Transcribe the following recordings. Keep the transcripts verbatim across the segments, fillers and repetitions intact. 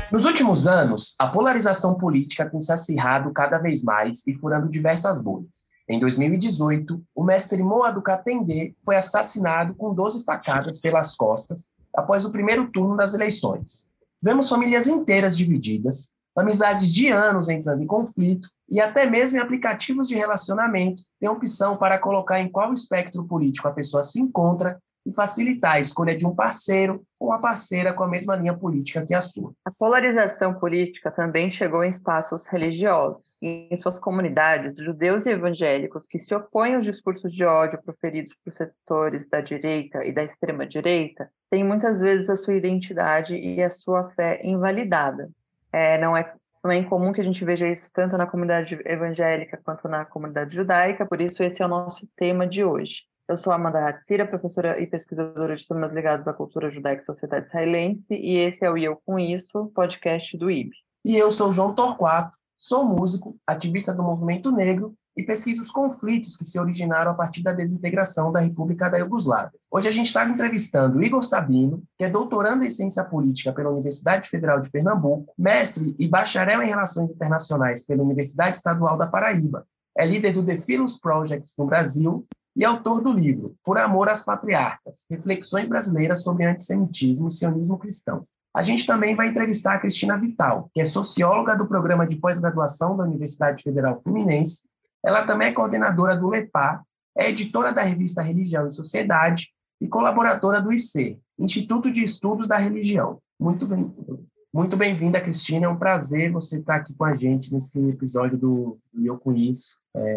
Nos últimos anos, a polarização política tem se acirrado cada vez mais e furando diversas bolhas. Em dois mil e dezoito, o mestre Moaduka Katende foi assassinado com doze facadas pelas costas após o primeiro turno das eleições. Vemos famílias inteiras divididas, amizades de anos entrando em conflito e até mesmo em aplicativos de relacionamento tem opção para colocar em qual espectro político a pessoa se encontra e facilitar a escolha de um parceiro ou uma parceira com a mesma linha política que a sua. A polarização política também chegou em espaços religiosos. Em suas comunidades, judeus e evangélicos que se opõem aos discursos de ódio proferidos por setores da direita e da extrema-direita têm muitas vezes a sua identidade e a sua fé invalidada. É, não é Não é incomum que a gente veja isso tanto na comunidade evangélica quanto na comunidade judaica, por isso esse é o nosso tema de hoje. Eu sou Amanda Hatzira, professora e pesquisadora de temas ligados à cultura judaica e sociedade israelense, e esse é o E Eu Com Isso, podcast do I B. E eu sou João Torquato, sou músico, ativista do movimento negro e pesquiso os conflitos que se originaram a partir da desintegração da República da Iugoslávia. Hoje a gente está entrevistando Igor Sabino, que é doutorando em Ciência Política pela Universidade Federal de Pernambuco, mestre e bacharel em Relações Internacionais pela Universidade Estadual da Paraíba, é líder do The Philos Project no Brasil e autor do livro Por Amor às Patriarcas, Reflexões Brasileiras sobre Antissemitismo e Sionismo Cristão. A gente também vai entrevistar a Cristina Vital, que é socióloga do programa de pós-graduação da Universidade Federal Fluminense. Ela também é coordenadora do LEPA, é editora da revista Religião e Sociedade e colaboradora do I C, Instituto de Estudos da Religião. Muito bem, muito bem-vinda, Cristina. É um prazer você estar aqui com a gente nesse episódio do, do Eu Com Isso.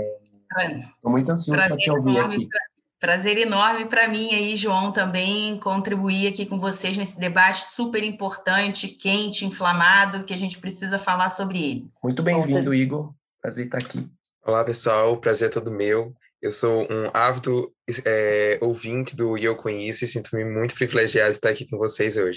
Estou muito ansioso para te ouvir aqui. Pra, prazer enorme para mim aí, João, também contribuir aqui com vocês nesse debate super importante, quente, inflamado, que a gente precisa falar sobre ele. Muito bem-vindo, Igor. Prazer estar aqui. Olá, pessoal. Prazer é todo meu. Eu sou um ávido é, ouvinte do Eu Com Isso e sinto-me muito privilegiado de estar aqui com vocês hoje.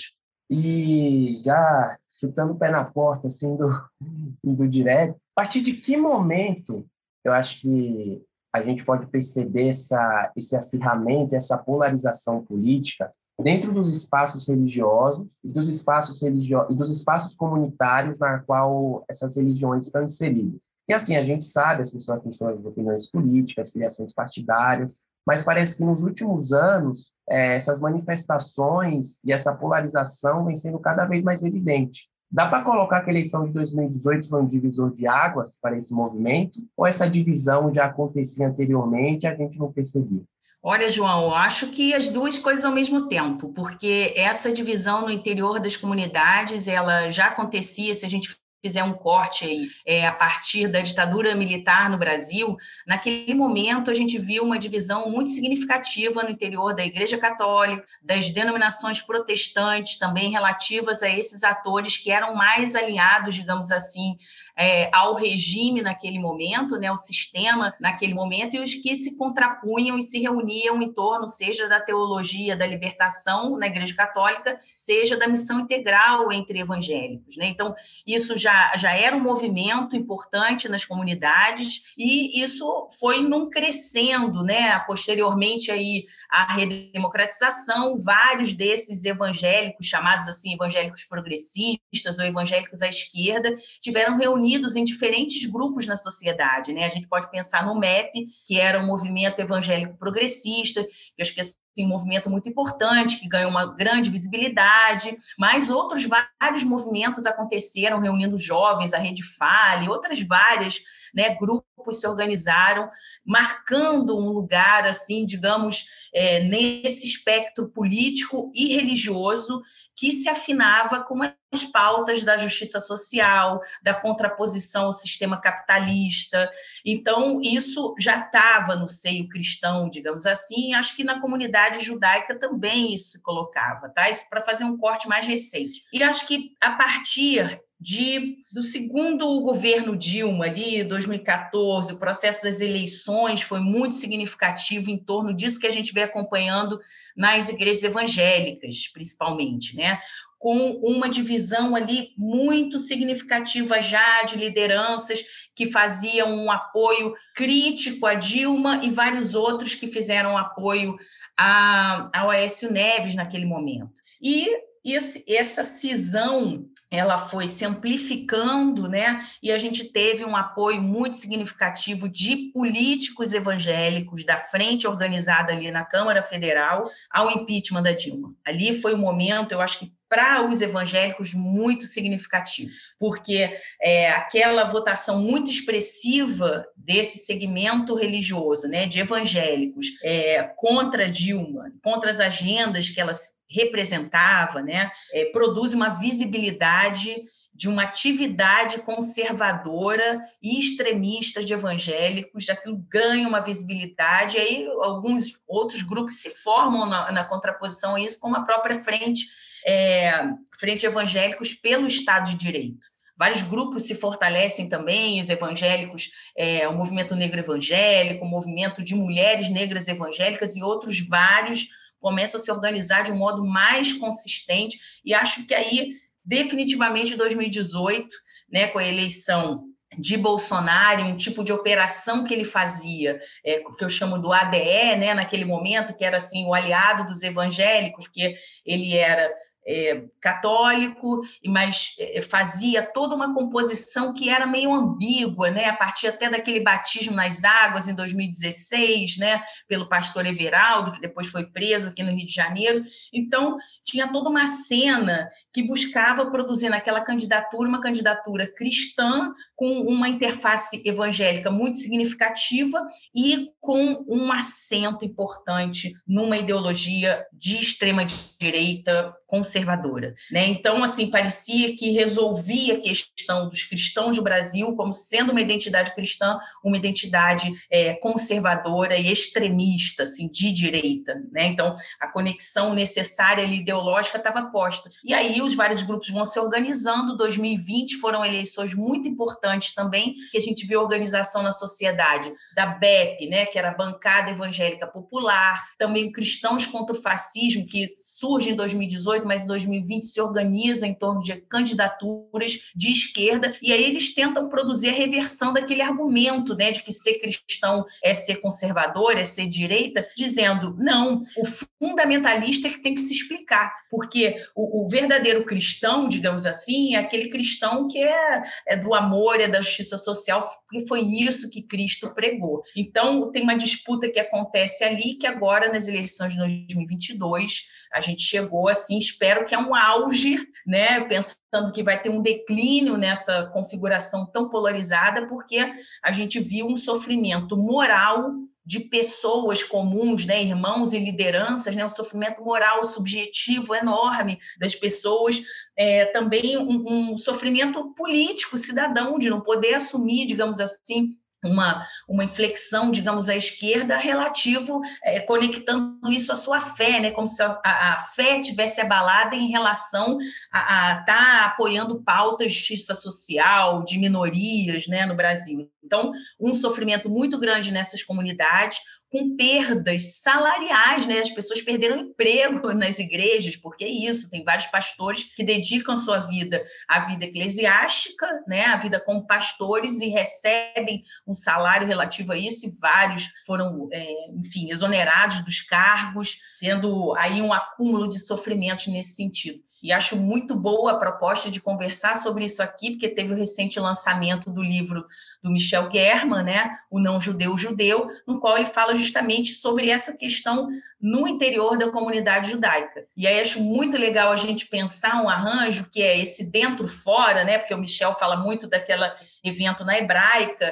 E já chutando o pé na porta, assim, do, do direto, a partir de que momento eu acho que a gente pode perceber essa, esse acirramento, essa polarização política dentro dos espaços religiosos e dos espaços, religio- e dos espaços comunitários na qual essas religiões estão inseridas. E assim, a gente sabe, as pessoas têm suas opiniões políticas, filiações partidárias, mas parece que nos últimos anos é, essas manifestações e essa polarização vem sendo cada vez mais evidente. Dá para colocar que a eleição de dois mil e dezoito foi um divisor de águas para esse movimento? Ou essa divisão já acontecia anteriormente e a gente não percebia? Olha, João, eu acho que as duas coisas ao mesmo tempo, porque essa divisão no interior das comunidades, ela já acontecia, se a gente fizer um corte aí, é, a partir da ditadura militar no Brasil, naquele momento a gente viu uma divisão muito significativa no interior da Igreja Católica, das denominações protestantes, também relativas a esses atores que eram mais alinhados, digamos assim, é, ao regime naquele momento, né, o sistema naquele momento, e os que se contrapunham e se reuniam em torno, seja da teologia da libertação na Igreja Católica, seja da missão integral entre evangélicos, né? Então, isso já, já era um movimento importante nas comunidades e isso foi num crescendo, né? Posteriormente aí à redemocratização, vários desses evangélicos, chamados assim evangélicos progressistas ou evangélicos à esquerda, tiveram reunidos em diferentes grupos na sociedade, né? A gente pode pensar no M E P, que era um movimento evangélico progressista, que eu acho que é assim, um movimento muito importante, que ganhou uma grande visibilidade, mas outros vários movimentos aconteceram, reunindo jovens, a Rede Fale, outras várias, né, grupos se organizaram, marcando um lugar, assim, digamos, é, nesse espectro político e religioso que se afinava com as pautas da justiça social, da contraposição ao sistema capitalista. Então, isso já estava no seio cristão, digamos assim, e acho que na comunidade judaica também isso se colocava, tá? Isso para fazer um corte mais recente. E acho que a partir de, do segundo governo Dilma, ali, dois mil e catorze, o processo das eleições foi muito significativo em torno disso que a gente vem acompanhando nas igrejas evangélicas, principalmente, né? Com uma divisão ali muito significativa já de lideranças que faziam um apoio crítico a Dilma e vários outros que fizeram apoio a, ao Aécio Neves naquele momento. E esse, essa cisão ela foi se amplificando, né? E a gente teve um apoio muito significativo de políticos evangélicos da frente organizada ali na Câmara Federal ao impeachment da Dilma. Ali foi um momento, eu acho que para os evangélicos muito significativo, porque é, aquela votação muito expressiva desse segmento religioso, né, de evangélicos, é, contra Dilma, contra as agendas que ela representava, né, é, produz uma visibilidade de uma atividade conservadora e extremista de evangélicos, aquilo ganha uma visibilidade, e aí alguns outros grupos se formam na, na contraposição a isso, como a própria frente, é, frente evangélicos pelo Estado de Direito. Vários grupos se fortalecem também, os evangélicos, é, o movimento negro evangélico, o movimento de mulheres negras evangélicas e outros vários começam a se organizar de um modo mais consistente, e acho que aí, definitivamente, em dois mil e dezoito, né, com a eleição de Bolsonaro, um tipo de operação que ele fazia, é, que eu chamo do A D E, né, naquele momento, que era assim, o aliado dos evangélicos, porque ele era É, católico, mas é, fazia toda uma composição que era meio ambígua, né? A partir até daquele batismo nas águas em dois mil e dezesseis, né? Pelo pastor Everaldo, que depois foi preso aqui no Rio de Janeiro. Então, tinha toda uma cena que buscava produzir naquela candidatura uma candidatura cristã com uma interface evangélica muito significativa e com um acento importante numa ideologia de extrema-direita conservadora, né? Então, assim, parecia que resolvia a questão dos cristãos do Brasil como sendo uma identidade cristã, uma identidade é, conservadora e extremista, assim, de direita, né? Então, a conexão necessária ali, ideológica estava posta. E aí os vários grupos vão se organizando. dois mil e vinte foram eleições muito importantes também, que a gente viu a organização na sociedade da B E P, né? Que era a Bancada Evangélica Popular, também Cristãos contra o Fascismo, que surge em dois mil e dezoito, mas em dois mil e vinte se organiza em torno de candidaturas de esquerda, e aí eles tentam produzir a reversão daquele argumento, né, de que ser cristão é ser conservador, é ser direita, dizendo, não, o fundamentalista é que tem que se explicar, porque o, o verdadeiro cristão, digamos assim, é aquele cristão que é, é do amor, é da justiça social, porque foi isso que Cristo pregou. Então, tem uma disputa que acontece ali, que agora, nas eleições de dois mil e vinte e dois, a gente chegou, assim, espero que é um auge, né, pensando que vai ter um declínio nessa configuração tão polarizada, porque a gente viu um sofrimento moral de pessoas comuns, né, irmãos e lideranças, né, um sofrimento moral subjetivo enorme das pessoas, é, também um, um sofrimento político, cidadão, de não poder assumir, digamos assim, Uma, uma inflexão, digamos, à esquerda relativo, é, conectando isso à sua fé, né? Como se a, a fé tivesse abalada em relação a estar tá apoiando pautas de justiça social, de minorias, né, no Brasil. Então, um sofrimento muito grande nessas comunidades, com perdas salariais, né? As pessoas perderam emprego nas igrejas, porque é isso, tem vários pastores que dedicam sua vida à vida eclesiástica, né? À vida como pastores, e recebem um salário relativo a isso, e vários foram, é, enfim, exonerados dos cargos, tendo aí um acúmulo de sofrimentos nesse sentido. E acho muito boa a proposta de conversar sobre isso aqui, porque teve o recente lançamento do livro do Michel German, né, O Não Judeu Judeu, no qual ele fala justamente sobre essa questão no interior da comunidade judaica. E aí acho muito legal a gente pensar um arranjo que é esse dentro-fora, né, porque o Michel fala muito daquele evento na Hebraica,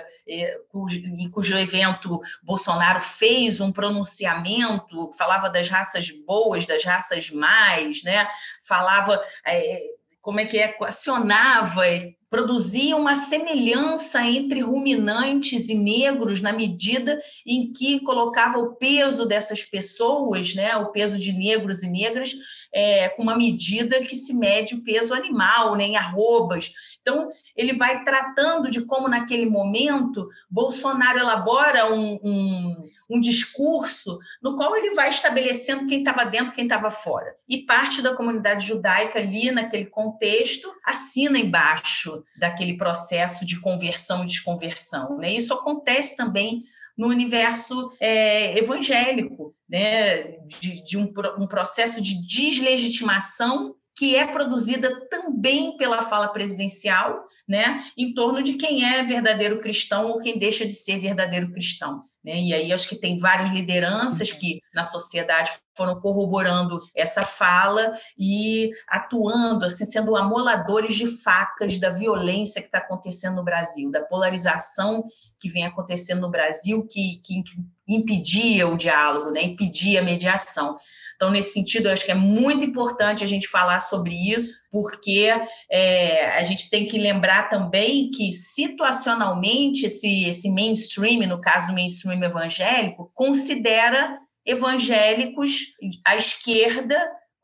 em cujo evento Bolsonaro fez um pronunciamento, falava das raças boas, das raças más, né, falava, é, como é que é, acionava, produzia uma semelhança entre ruminantes e negros na medida em que colocava o peso dessas pessoas, né, o peso de negros e negras, é, com uma medida que se mede o peso animal, né, em arrobas. Então, ele vai tratando de como, naquele momento, Bolsonaro elabora um, um, um discurso no qual ele vai estabelecendo quem estava dentro, quem estava fora. E parte da comunidade judaica ali, naquele contexto, assina embaixo daquele processo de conversão e desconversão, né? Isso acontece também no universo é, evangélico, né? de, de um, um processo de deslegitimação que é produzida também pela fala presidencial, né, em torno de quem é verdadeiro cristão ou quem deixa de ser verdadeiro cristão. Né? E aí acho que tem várias lideranças que na sociedade foram corroborando essa fala e atuando, assim, sendo amoladores de facas da violência que está acontecendo no Brasil, da polarização que vem acontecendo no Brasil, que, que impedia o diálogo, né? Impedia a mediação. Então, nesse sentido, eu acho que é muito importante a gente falar sobre isso, porque é, a gente tem que lembrar também que, situacionalmente, esse, esse mainstream, no caso do mainstream evangélico, considera evangélicos à esquerda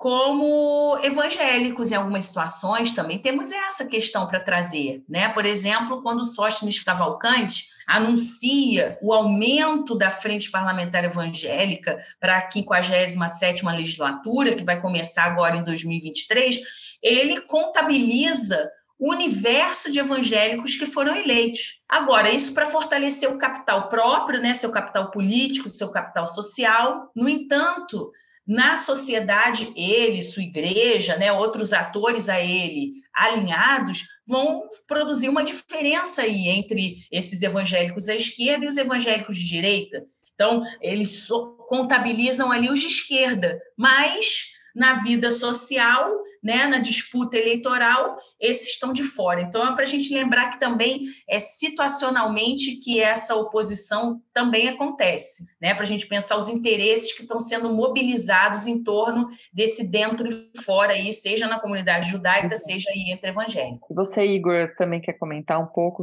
como evangélicos em algumas situações. Também temos essa questão para trazer, né? Por exemplo, quando Sóstenes Cavalcante anuncia o aumento da Frente Parlamentar Evangélica para a quinquagésima sétima legislatura, que vai começar agora em dois mil e vinte e três, ele contabiliza o universo de evangélicos que foram eleitos. Agora, isso para fortalecer o capital próprio, né, seu capital político, seu capital social. No entanto, na sociedade, ele, sua igreja, né, outros atores a ele alinhados, vão produzir uma diferença aí entre esses evangélicos à esquerda e os evangélicos de direita. Então, eles contabilizam ali os de esquerda, mas na vida social, né, na disputa eleitoral, esses estão de fora. Então, é para a gente lembrar que também é situacionalmente que essa oposição também acontece, né, para a gente pensar os interesses que estão sendo mobilizados em torno desse dentro e fora, aí, seja na comunidade judaica, seja aí entre evangélicos. Você, Igor, também quer comentar um pouco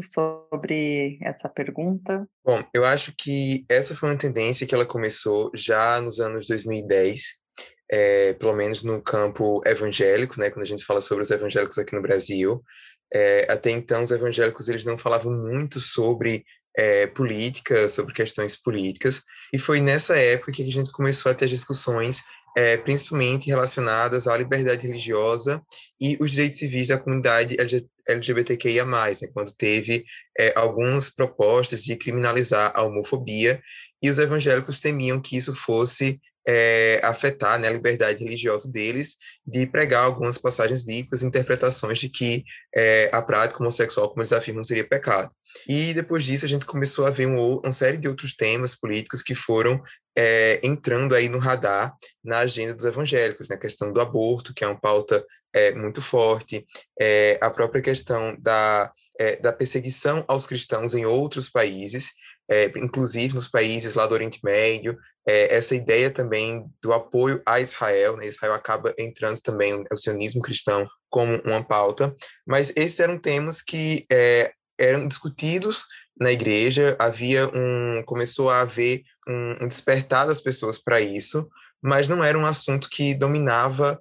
sobre essa pergunta? Bom, eu acho que essa foi uma tendência que ela começou já nos anos dois mil e dez, É, pelo menos no campo evangélico, né, quando a gente fala sobre os evangélicos aqui no Brasil. É, até então, os evangélicos eles não falavam muito sobre é, política, sobre questões políticas, e foi nessa época que a gente começou a ter discussões é, principalmente relacionadas à liberdade religiosa e os direitos civis da comunidade L G B T Q I A mais, né, quando teve é, algumas propostas de criminalizar a homofobia, e os evangélicos temiam que isso fosse É, afetar, né, a liberdade religiosa deles de pregar algumas passagens bíblicas, interpretações de que é, a prática homossexual, como eles afirmam, seria pecado. E depois disso a gente começou a ver um, uma série de outros temas políticos que foram é, entrando aí no radar na agenda dos evangélicos, né, a questão do aborto, que é uma pauta é, muito forte, é, a própria questão da, é, da perseguição aos cristãos em outros países, É, inclusive nos países lá do Oriente Médio, é, essa ideia também do apoio a Israel, né? Israel acaba entrando também, o sionismo cristão, como uma pauta, mas esses eram temas que é, eram discutidos na igreja, havia um, começou a haver um, um despertar das pessoas para isso, mas não era um assunto que dominava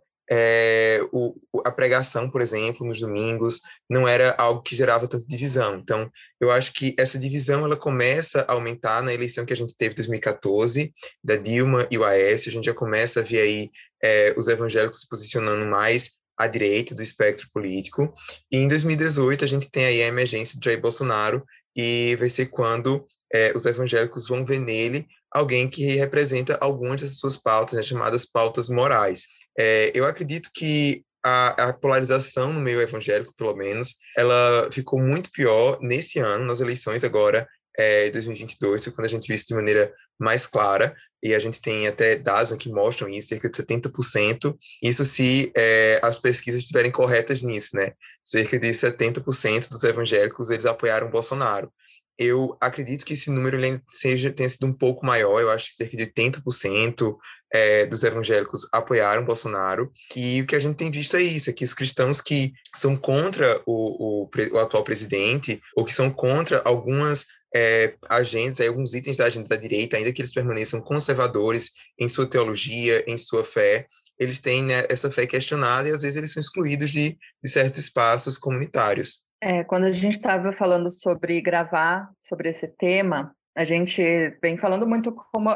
É, o, a pregação, por exemplo, nos domingos, não era algo que gerava tanta divisão. Então, eu acho que essa divisão ela começa a aumentar na eleição que a gente teve em dois mil e quatorze, da Dilma e o Aécio. A gente já começa a ver aí é, os evangélicos se posicionando mais à direita do espectro político. E em dois mil e dezoito, a gente tem aí a emergência de Jair Bolsonaro, e vai ser quando é, os evangélicos vão ver nele alguém que representa algumas das suas pautas, né, chamadas pautas morais. É, eu acredito que a, a polarização no meio evangélico, pelo menos, ela ficou muito pior nesse ano, nas eleições agora, é, dois mil e vinte e dois, quando a gente viu isso de maneira mais clara, e a gente tem até dados que mostram isso, cerca de setenta por cento, isso se é, as pesquisas estiverem corretas nisso, né? Cerca de setenta por cento dos evangélicos, eles apoiaram Bolsonaro. Eu acredito que esse número seja, tenha sido um pouco maior, eu acho que cerca de oitenta por cento é, dos evangélicos apoiaram Bolsonaro, e o que a gente tem visto é isso, é que os cristãos que são contra o, o, o atual presidente, ou que são contra algumas é, agendas, aí, alguns itens da agenda da direita, ainda que eles permaneçam conservadores em sua teologia, em sua fé, eles têm, né, essa fé questionada, e às vezes eles são excluídos de, de certos espaços comunitários. É, quando a gente estava falando sobre gravar sobre esse tema, a gente vem falando muito como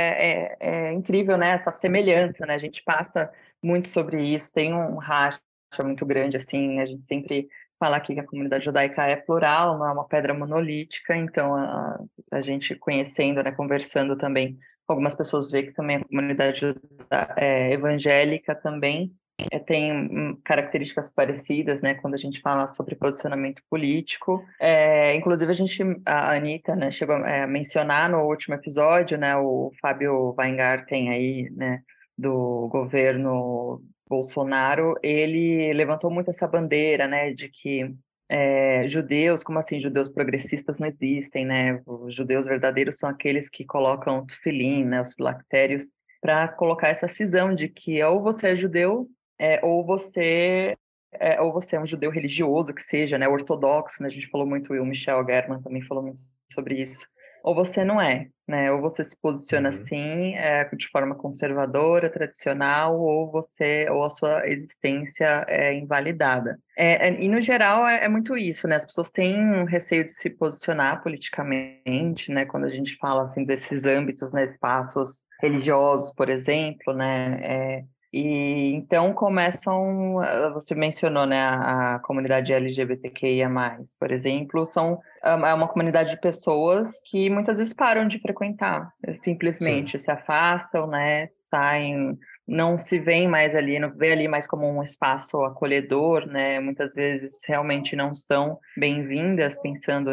é, é, é incrível, né, essa semelhança, né? A gente passa muito sobre isso, tem um racha muito grande, assim, a gente sempre fala aqui que a comunidade judaica é plural, não é uma pedra monolítica, então a, a gente conhecendo, né, conversando também com algumas pessoas, vê que também a comunidade juda, é, evangélica também é, tem características parecidas, né, quando a gente fala sobre posicionamento político. É, inclusive, a gente, a Anitta, né, chegou a mencionar no último episódio, né, o Fábio Weingarten aí, né, do governo Bolsonaro, ele levantou muito essa bandeira, né, de que é, judeus, como assim, judeus progressistas não existem, né, os judeus verdadeiros são aqueles que colocam tefilim, né, os filactérios, para colocar essa cisão de que ou você é judeu, é, ou você é, ou você é um judeu religioso, que seja, né, ortodoxo, né, a gente falou muito, o Michel German também falou muito sobre isso, ou você não é, né, ou você se posiciona Uhum. assim, é, de forma conservadora, tradicional, ou você, ou a sua existência é invalidada. É, é, e, no geral, é, é muito isso, né, as pessoas têm um receio de se posicionar politicamente, né, quando a gente fala, assim, desses âmbitos, né, espaços religiosos, por exemplo, né, é, e então começam, você mencionou, né, a, a comunidade L G B T Q I A mais, por exemplo, são é uma comunidade de pessoas que muitas vezes param de frequentar, simplesmente Sim. se afastam, né, saem, não se veem mais ali, não vê ali mais como um espaço acolhedor, né, muitas vezes realmente não são bem-vindas, pensando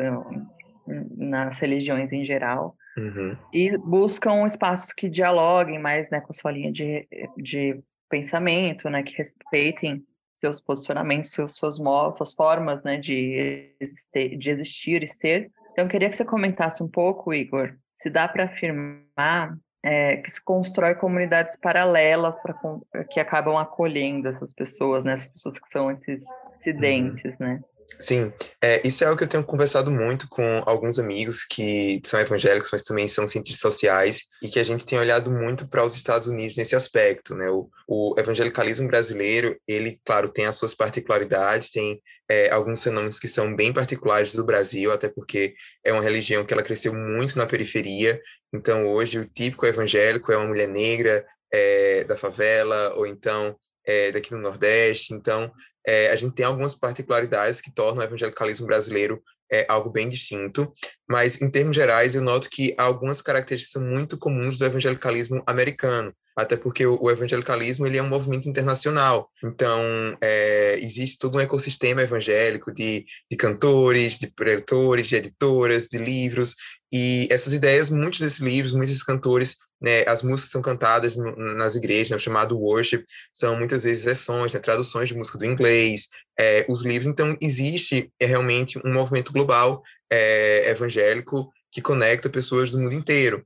em, nas religiões em geral. Uhum. E buscam espaços que dialoguem mais, né, com a sua linha de, de pensamento, né, que respeitem seus posicionamentos, seus, seus modos, suas formas, né, de existir, de existir e ser. Então, eu queria que você comentasse um pouco, Igor, se dá para afirmar é, que se constrói comunidades paralelas para que acabam acolhendo essas pessoas, né, essas pessoas que são esses dissidentes, Uhum. né? Sim, é, isso é algo que eu tenho conversado muito com alguns amigos que são evangélicos, mas também são cientistas sociais, e que a gente tem olhado muito para os Estados Unidos nesse aspecto, né? O, o evangelicalismo brasileiro, ele, claro, tem as suas particularidades, tem é, alguns fenômenos que são bem particulares do Brasil, até porque é uma religião que ela cresceu muito na periferia, então hoje o típico evangélico é uma mulher negra é, da favela, ou então é, daqui do Nordeste, então É, a gente tem algumas particularidades que tornam o evangelicalismo brasileiro é, algo bem distinto, mas, em termos gerais, eu noto que algumas características são muito comuns do evangelicalismo americano, até porque o, o evangelicalismo ele é um movimento internacional, então é, existe todo um ecossistema evangélico de, de cantores, de preletores, de editoras, de livros, e essas ideias, muitos desses livros, muitos desses cantores, né, as músicas são cantadas no, nas igrejas, né, o chamado worship, são muitas vezes versões, né, traduções de música do inglês, é, os livros, então existe é, realmente um movimento global é, evangélico que conecta pessoas do mundo inteiro.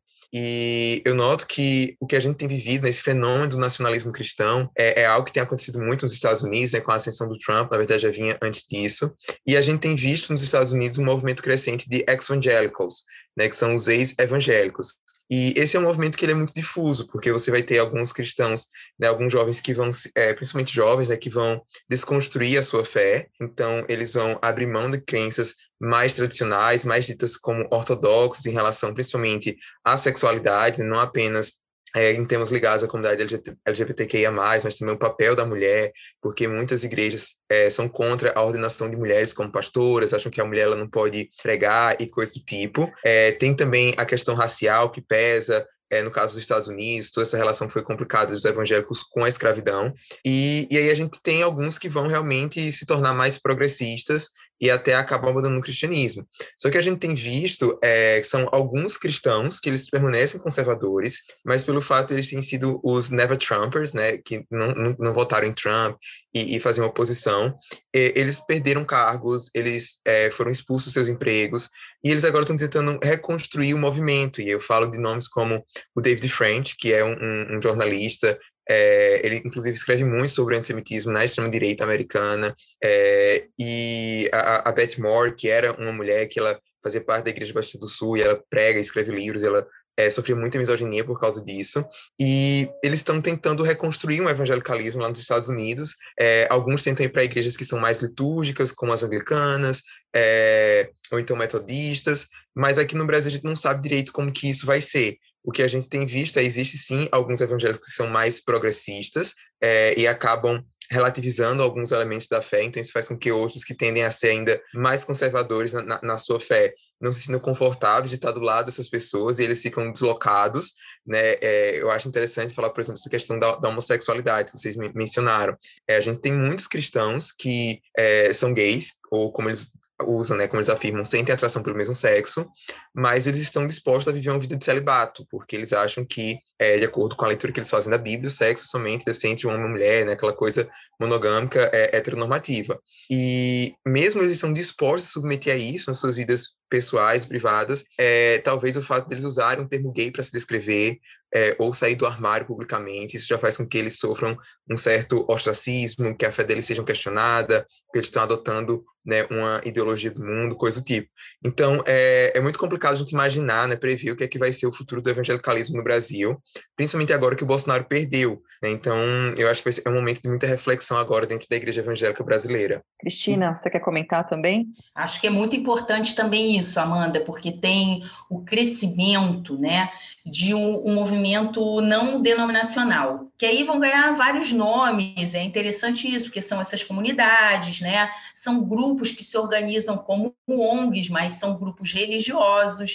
E eu noto que o que a gente tem vivido nesse fenômeno do nacionalismo cristão é, é algo que tem acontecido muito nos Estados Unidos, né, com a ascensão do Trump, na verdade já vinha antes disso, e a gente tem visto nos Estados Unidos um movimento crescente de ex-evangelicals, né, que são os ex-evangélicos. E esse é um movimento que ele é muito difuso, porque você vai ter alguns cristãos, né, alguns jovens que vão, é, principalmente jovens, né, que vão desconstruir a sua fé, então eles vão abrir mão de crenças mais tradicionais, mais ditas como ortodoxas em relação principalmente à sexualidade, não apenas é, em termos ligados à comunidade L G B T Q I A mais, mas também o papel da mulher, porque muitas igrejas é, são contra a ordenação de mulheres como pastoras, acham que a mulher ela não pode pregar e coisa do tipo. É, tem também a questão racial que pesa, é, no caso dos Estados Unidos, toda essa relação foi complicada dos evangélicos com a escravidão, e, e aí a gente tem alguns que vão realmente se tornar mais progressistas e até acabar abandonando o cristianismo. Só que a gente tem visto é, que são alguns cristãos que eles permanecem conservadores, mas pelo fato de eles terem sido os Never Trumpers, né, que não, não, não votaram em Trump e, e faziam oposição, e, eles perderam cargos, eles é, foram expulsos dos seus empregos, e eles agora estão tentando reconstruir o movimento, e eu falo de nomes como o David French, que é um, um, um jornalista, é, ele inclusive escreve muito sobre o antissemitismo na extrema-direita americana, é, e a, a Beth Moore, que era uma mulher que ela fazia parte da Igreja Batista do Sul, e ela prega, escreve livros, ela é, sofreu muita misoginia por causa disso, e eles estão tentando reconstruir um evangelicalismo lá nos Estados Unidos. É, alguns tentam ir para igrejas que são mais litúrgicas, como as anglicanas, é, ou então metodistas, mas aqui no Brasil a gente não sabe direito como que isso vai ser. O que a gente tem visto é, existe sim alguns evangélicos que são mais progressistas é, e acabam relativizando alguns elementos da fé, então isso faz com que outros que tendem a ser ainda mais conservadores na, na, na sua fé não se sintam confortáveis de estar do lado dessas pessoas e eles ficam deslocados, né? É, eu acho interessante falar, por exemplo, essa questão da, da homossexualidade, que vocês mencionaram. É, a gente tem muitos cristãos que é, são gays, ou como eles usam, né, como eles afirmam, sentem atração pelo mesmo sexo, mas eles estão dispostos a viver uma vida de celibato, porque eles acham que, é, de acordo com a leitura que eles fazem da Bíblia, o sexo somente deve ser entre um homem e uma mulher, né, aquela coisa monogâmica, é, heteronormativa. E mesmo eles estão dispostos a submeter a isso nas suas vidas pessoais, privadas, é, talvez o fato deles usarem um termo gay para se descrever, é, ou sair do armário publicamente, isso já faz com que eles sofram um certo ostracismo, que a fé deles seja questionada, que eles estão adotando, né, uma ideologia do mundo, coisa do tipo. Então, é, é muito complicado a gente imaginar, né, prever o que é que vai ser o futuro do evangelicalismo no Brasil, principalmente agora que o Bolsonaro perdeu, né? Então, eu acho que vai ser um momento de muita reflexão agora dentro da Igreja Evangélica Brasileira. Cristina, você quer comentar também? Acho que é muito importante também isso, Amanda, porque tem o crescimento, né, de um, um movimento não denominacional, que aí vão ganhar vários nomes. É interessante isso, porque são essas comunidades, né, são grupos que se organizam como O N Gs, mas são grupos religiosos.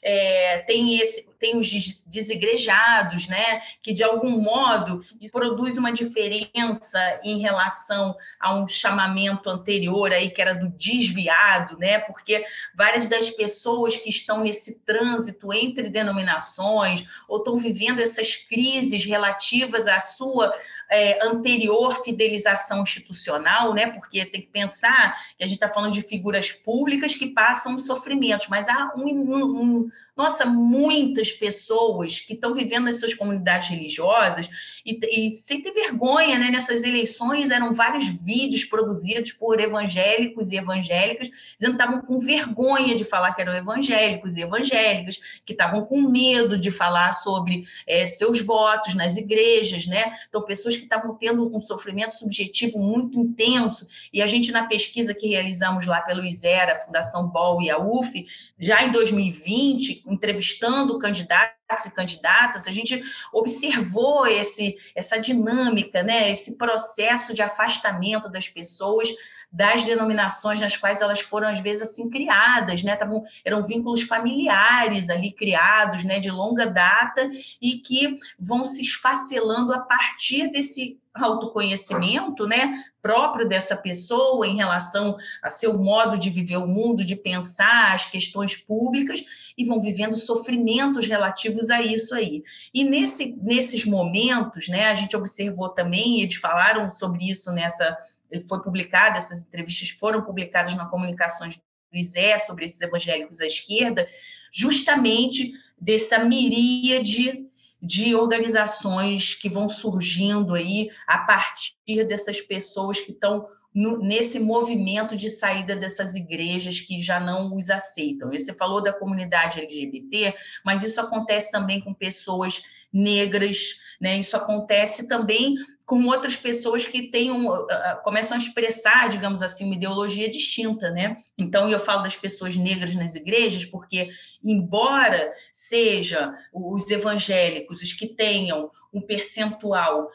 É, tem, esse, tem os desigrejados, né, que de algum modo produz uma diferença em relação a um chamamento anterior aí, que era do desviado, né, porque várias das pessoas que estão nesse trânsito entre denominações ou estão vivendo essas crises relativas à sua É, anterior fidelização institucional, né? Porque tem que pensar que a gente está falando de figuras públicas que passam sofrimentos, mas há um, um, um, nossa, muitas pessoas que estão vivendo nas suas comunidades religiosas e, e sem ter vergonha, né? Nessas eleições eram vários vídeos produzidos por evangélicos e evangélicas dizendo que estavam com vergonha de falar que eram evangélicos e evangélicas, que estavam com medo de falar sobre é, seus votos nas igrejas, né? Então, pessoas que estavam tendo um sofrimento subjetivo muito intenso, e a gente, na pesquisa que realizamos lá pelo ISERA, a Fundação B O L e a U F, já em dois mil e vinte, entrevistando candidatos e candidatas, a gente observou esse, essa dinâmica, né? Esse processo de afastamento das pessoas das denominações nas quais elas foram, às vezes, assim, criadas, né? Tavam, eram vínculos familiares ali criados, né, de longa data, e que vão se esfacelando a partir desse autoconhecimento, né, próprio dessa pessoa em relação a seu modo de viver o mundo, de pensar as questões públicas, e vão vivendo sofrimentos relativos a isso aí. E nesse, nesses momentos, né, a gente observou também, e eles falaram sobre isso nessa... foi publicada, essas entrevistas foram publicadas na Comunicações do ISE sobre esses evangélicos à esquerda, justamente dessa miríade de organizações que vão surgindo aí a partir dessas pessoas que estão no, nesse movimento de saída dessas igrejas que já não os aceitam. Você falou da comunidade L G B T, mas isso acontece também com pessoas negras, né? Isso acontece também com outras pessoas que têm um, uh, começam a expressar, digamos assim, uma ideologia distinta, né? Então, eu falo das pessoas negras nas igrejas porque, embora seja os evangélicos os que tenham um percentual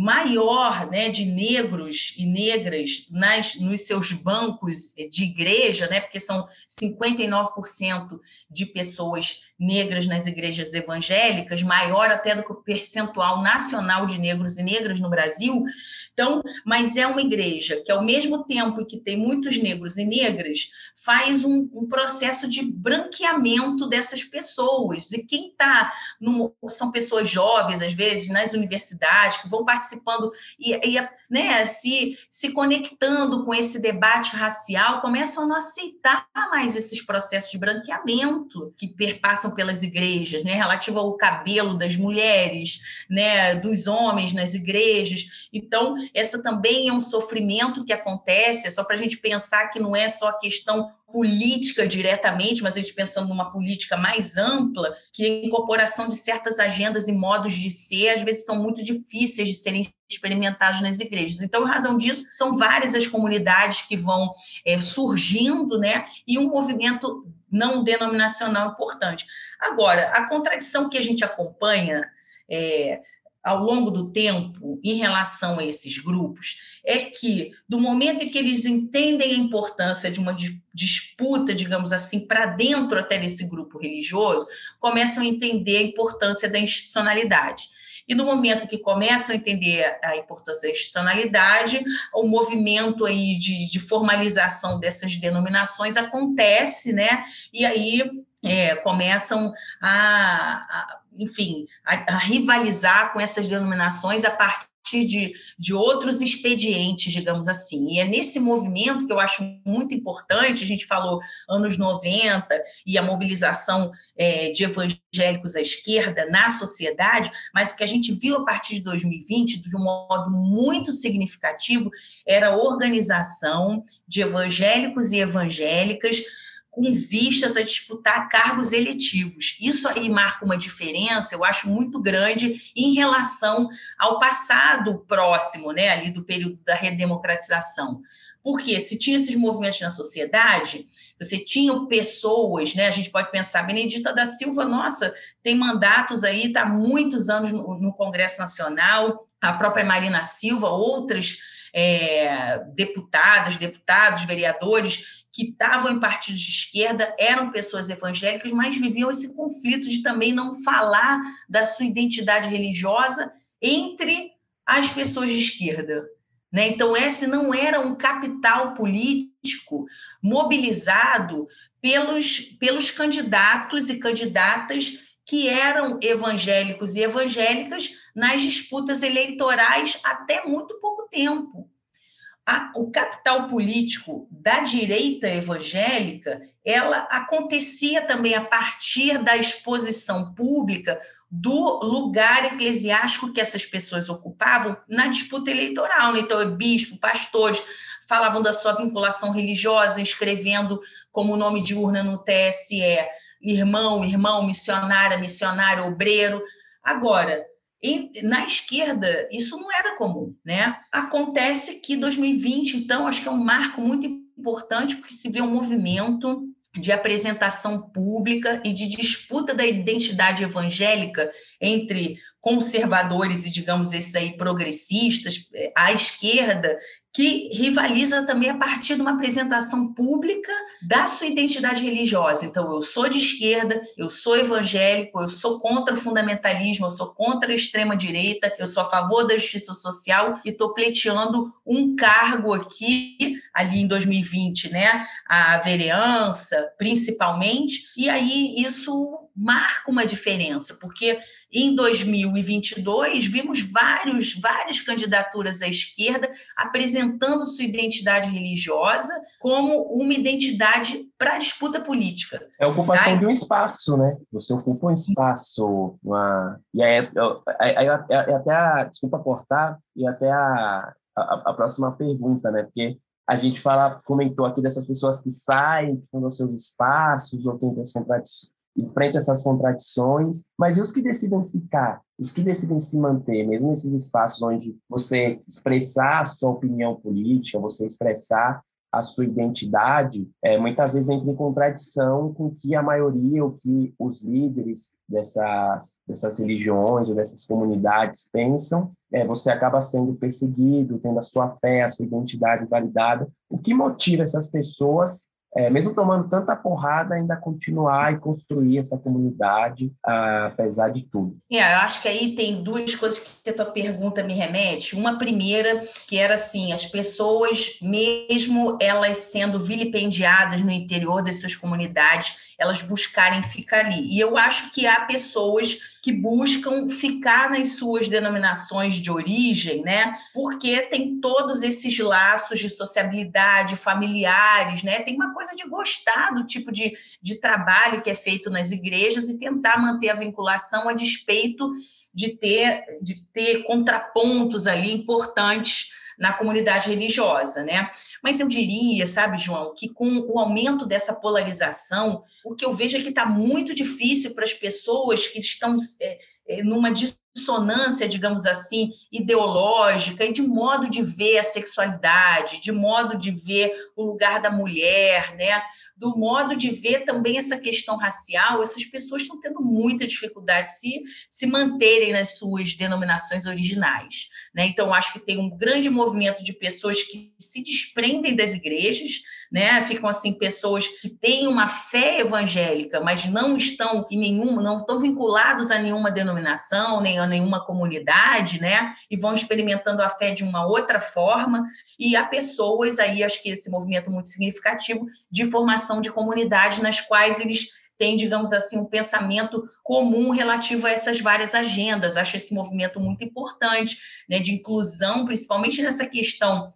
maior, né, de negros e negras nas, nos seus bancos de igreja, né, porque são cinquenta e nove por cento de pessoas negras nas igrejas evangélicas, maior até do que o percentual nacional de negros e negras no Brasil. Então, mas é uma igreja que, ao mesmo tempo que tem muitos negros e negras, faz um, um processo de branqueamento dessas pessoas. E quem está, são pessoas jovens, às vezes, nas universidades, que vão participando e, e né, se, se conectando com esse debate racial, começam a não aceitar mais esses processos de branqueamento que perpassam pelas igrejas, né, relativo ao cabelo das mulheres, né, dos homens nas igrejas. Então, essa também é um sofrimento que acontece, é só para a gente pensar que não é só a questão política diretamente, mas a gente pensando numa política mais ampla, que a incorporação de certas agendas e modos de ser, às vezes, são muito difíceis de serem experimentados nas igrejas. Então, em razão disso, são várias as comunidades que vão é, surgindo, né, e um movimento não denominacional importante. Agora, a contradição que a gente acompanha é, ao longo do tempo, em relação a esses grupos, é que, do momento em que eles entendem a importância de uma disputa, digamos assim, para dentro até desse grupo religioso, começam a entender a importância da institucionalidade. E no momento que começam a entender a importância da institucionalidade, o movimento aí de, de formalização dessas denominações acontece, né? E aí é, começam a, a enfim, a, a rivalizar com essas denominações a partir de, de outros expedientes, digamos assim. E é nesse movimento que eu acho muito importante, a gente falou anos noventa e a mobilização é, de evangélicos à esquerda na sociedade, mas o que a gente viu a partir de dois mil e vinte, de um modo muito significativo, era a organização de evangélicos e evangélicas com vistas a disputar cargos eletivos. Isso aí marca uma diferença, eu acho, muito grande em relação ao passado próximo, né, ali do período da redemocratização. Porque se tinha esses movimentos na sociedade, você tinha pessoas, né, a gente pode pensar, Benedita da Silva, nossa, tem mandatos aí, está há muitos anos no, no Congresso Nacional, a própria Marina Silva, outras é, deputadas, deputados, vereadores, que estavam em partidos de esquerda, eram pessoas evangélicas, mas viviam esse conflito de também não falar da sua identidade religiosa entre as pessoas de esquerda, né? Então, esse não era um capital político mobilizado pelos, pelos candidatos e candidatas que eram evangélicos e evangélicas nas disputas eleitorais até muito pouco tempo. A, o capital político da direita evangélica, ela acontecia também a partir da exposição pública do lugar eclesiástico que essas pessoas ocupavam na disputa eleitoral, né? Então, bispo, pastores, falavam da sua vinculação religiosa, escrevendo como nome de urna no T S E, irmão, irmão, missionária, missionário, obreiro. Agora, na esquerda, isso não era comum, né? Acontece que dois mil e vinte, então, acho que é um marco muito importante, porque se vê um movimento de apresentação pública e de disputa da identidade evangélica entre conservadores e, digamos, esses aí progressistas, à esquerda, que rivaliza também a partir de uma apresentação pública da sua identidade religiosa. Então, eu sou de esquerda, eu sou evangélico, eu sou contra o fundamentalismo, eu sou contra a extrema-direita, eu sou a favor da justiça social e estou pleiteando um cargo aqui, ali em dois mil e vinte, né, a vereança, principalmente, e aí isso marca uma diferença, porque em dois mil e vinte e dois vimos vários, várias candidaturas à esquerda apresentando sua identidade religiosa como uma identidade para a disputa política. É a ocupação tá? de um espaço, né? Você ocupa um espaço, uma... e aí, aí, aí até a... desculpa cortar, e até a, a, a próxima pergunta, né? Porque a gente fala, comentou aqui dessas pessoas que saem, que fundam seus espaços, ou tentam as contradições, enfrenta essas contradições, mas e os que decidem ficar, os que decidem se manter, mesmo nesses espaços onde você expressar a sua opinião política, você expressar a sua identidade, é, muitas vezes entra em contradição com o que a maioria, o que os líderes dessas, dessas religiões ou dessas comunidades pensam, é, você acaba sendo perseguido, tendo a sua fé, a sua identidade validada. O que motiva essas pessoas, É, mesmo tomando tanta porrada, ainda continuar e construir essa comunidade, ah, apesar de tudo? É, eu acho que aí tem duas coisas que a tua pergunta me remete. Uma primeira, que era assim, as pessoas, mesmo elas sendo vilipendiadas no interior das suas comunidades, elas buscarem ficar ali. E eu acho que há pessoas que buscam ficar nas suas denominações de origem, né? Porque tem todos esses laços de sociabilidade, familiares, né? Tem uma coisa de gostar do tipo de, de trabalho que é feito nas igrejas e tentar manter a vinculação a despeito de ter, de ter contrapontos ali importantes na comunidade religiosa, né? Mas eu diria, sabe, João, que com o aumento dessa polarização, o que eu vejo é que está muito difícil para as pessoas que estão é, numa dissonância, digamos assim, ideológica e de modo de ver a sexualidade, de modo de ver o lugar da mulher, né? Do modo de ver também essa questão racial. Essas pessoas estão tendo muita dificuldade de se, se manterem nas suas denominações originais, né? Então, acho que tem um grande movimento de pessoas que se desprendem das igrejas, né? Ficam assim pessoas que têm uma fé evangélica, mas não estão em nenhuma, não estão vinculados a nenhuma denominação, nem a nenhuma comunidade, né? E vão experimentando a fé de uma outra forma. E há pessoas aí, acho que esse movimento muito significativo de formação de comunidades nas quais eles têm, digamos assim, um pensamento comum relativo a essas várias agendas. Acho esse movimento muito importante, né? De inclusão, principalmente nessa questão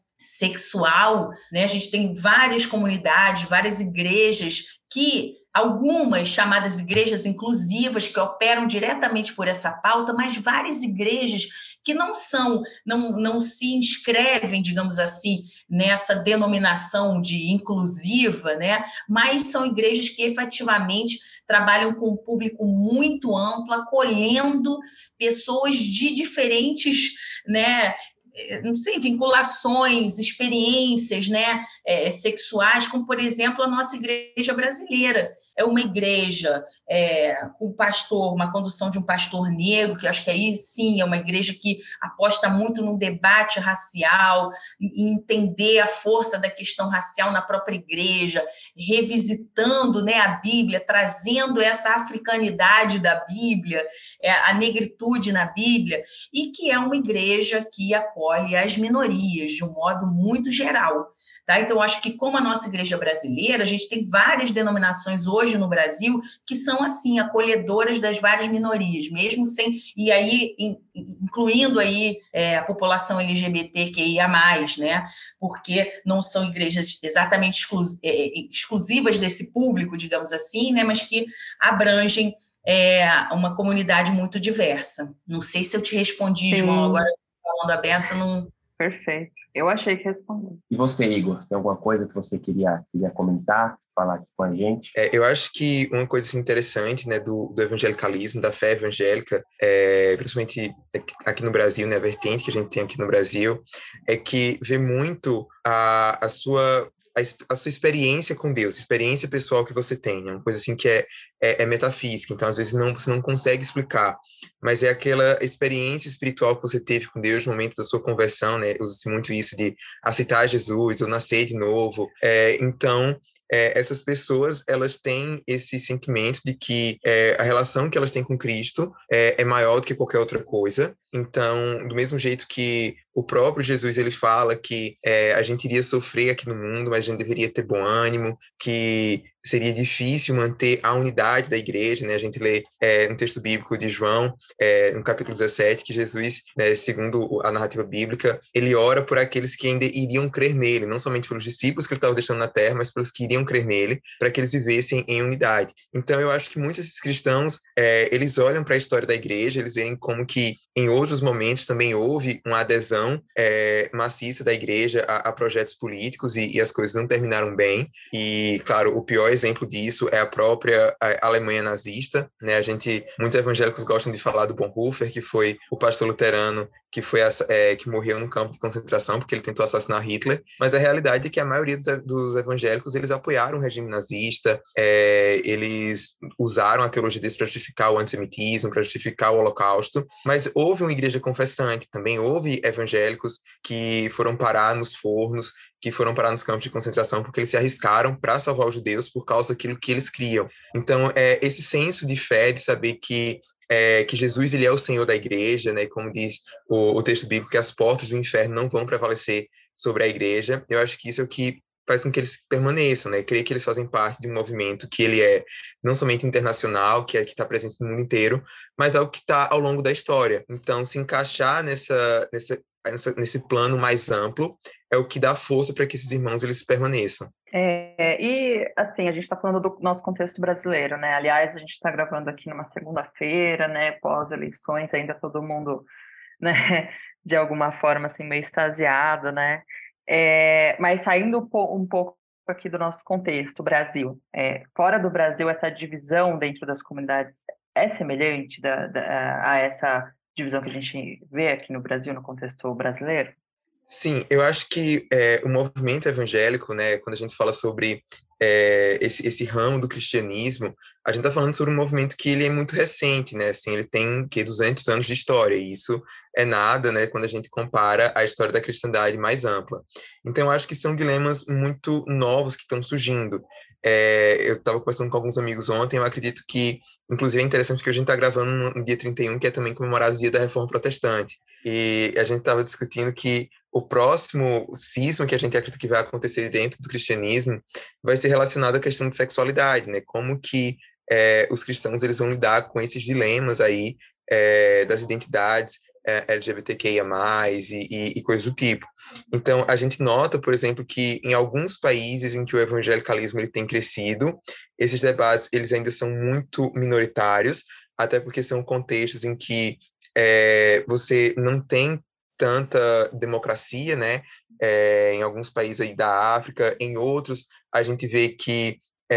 sexual, né? A gente tem várias comunidades, várias igrejas que, algumas chamadas igrejas inclusivas, que operam diretamente por essa pauta, mas várias igrejas que não são, não, não se inscrevem, digamos assim, nessa denominação de inclusiva, né? Mas são igrejas que efetivamente trabalham com um público muito amplo, acolhendo pessoas de diferentes, né, não sei, vinculações, experiências, né, é, sexuais, como, por exemplo, a nossa igreja brasileira. É uma igreja é, com pastor, uma condução de um pastor negro, que acho que aí, sim, é uma igreja que aposta muito no debate racial, em entender a força da questão racial na própria igreja, revisitando, né, a Bíblia, trazendo essa africanidade da Bíblia, é, a negritude na Bíblia, e que é uma igreja que acolhe as minorias de um modo muito geral. Tá? Então, acho que como a nossa igreja brasileira, a gente tem várias denominações hoje no Brasil que são, assim, acolhedoras das várias minorias, mesmo sem... E aí, incluindo aí é, a população L G B T Q I A mais, né? Porque não são igrejas exatamente exclus, é, exclusivas desse público, digamos assim, né? Mas que abrangem é, uma comunidade muito diversa. Não sei se eu te respondi, Sim. João, agora falando a beça, não... Perfeito. Eu achei que respondeu. E você, Igor, tem alguma coisa que você queria, queria comentar, falar aqui com a gente? É, eu acho que uma coisa assim, interessante, né, do, do evangelicalismo, da fé evangélica, é, principalmente aqui no Brasil, né, a vertente que a gente tem aqui no Brasil, é que vê muito a, a sua... a sua experiência com Deus, experiência pessoal que você tem, é uma coisa assim que é, é, é metafísica, então às vezes não, você não consegue explicar, mas é aquela experiência espiritual que você teve com Deus no momento da sua conversão, né, usa-se muito isso de aceitar Jesus, ou nascer de novo, é, então... É, essas pessoas, elas têm esse sentimento de que é, a relação que elas têm com Cristo é, é maior do que qualquer outra coisa. Então, do mesmo jeito que o próprio Jesus, ele fala que é, a gente iria sofrer aqui no mundo, mas a gente deveria ter bom ânimo, que seria difícil manter a unidade da igreja, né? A gente lê é, no texto bíblico de João, é, no capítulo dezessete, que Jesus, né, segundo a narrativa bíblica, ele ora por aqueles que ainda iriam crer nele, não somente pelos discípulos que ele estava deixando na terra, mas pelos que iriam crer nele, para que eles vivessem em unidade. Então, eu acho que muitos desses cristãos, é, eles olham para a história da igreja, eles veem como que em outros momentos também houve uma adesão é, maciça da igreja a, a projetos políticos e, e as coisas não terminaram bem. E, claro, o pior exemplo disso é a própria Alemanha nazista, né? A gente, muitos evangélicos gostam de falar do Bonhoeffer, que foi o pastor luterano que, foi, é, que morreu no campo de concentração porque ele tentou assassinar Hitler, mas a realidade é que a maioria dos, dos evangélicos, eles apoiaram o regime nazista, é, eles usaram a teologia deles para justificar o antissemitismo, para justificar o holocausto, mas houve uma igreja confessante, também houve evangélicos que foram parar nos fornos, que foram parar nos campos de concentração porque eles se arriscaram para salvar os judeus por causa daquilo que eles criam. Então, é, esse senso de fé, de saber que É, que Jesus, ele é o Senhor da igreja, né? Como diz o, o texto bíblico, que as portas do inferno não vão prevalecer sobre a igreja. Eu acho que isso é o que faz com que eles permaneçam, né? Eu creio que eles fazem parte de um movimento que ele é não somente internacional, que é que está presente no mundo inteiro, mas é o que está ao longo da história. Então, se encaixar nessa, nessa, nessa, nesse plano mais amplo é o que dá força para que esses irmãos eles permaneçam. É, e, assim, a gente está falando do nosso contexto brasileiro, né? Aliás, a gente está gravando aqui numa segunda-feira, né? Pós-eleições, ainda todo mundo, né? De alguma forma, assim, meio extasiado, né? É, mas saindo um pouco aqui do nosso contexto, Brasil. É, fora do Brasil, essa divisão dentro das comunidades é semelhante da, da, a essa divisão que a gente vê aqui no Brasil, no contexto brasileiro? Sim, eu acho que é, o movimento evangélico, né, quando a gente fala sobre é, esse, esse ramo do cristianismo, a gente está falando sobre um movimento que ele é muito recente, né, assim, ele tem que duzentos anos de história, e isso é nada, né, quando a gente compara a história da cristandade mais ampla. Então, eu acho que são dilemas muito novos que estão surgindo. É, eu estava conversando com alguns amigos ontem, eu acredito que, inclusive, é interessante porque a gente está gravando no, no dia trinta e um, que é também comemorado o dia da Reforma Protestante, e a gente estava discutindo que o próximo cisma que a gente acredita que vai acontecer dentro do cristianismo vai ser relacionado à questão de sexualidade, né? Como que é, os cristãos eles vão lidar com esses dilemas aí é, das identidades é, L G B T Q I A mais, e, e, e coisas do tipo. Então, a gente nota, por exemplo, que em alguns países em que o evangelicalismo ele tem crescido, esses debates eles ainda são muito minoritários, até porque são contextos em que é, você não tem tanta democracia, né? É, em alguns países aí da África, em outros a gente vê que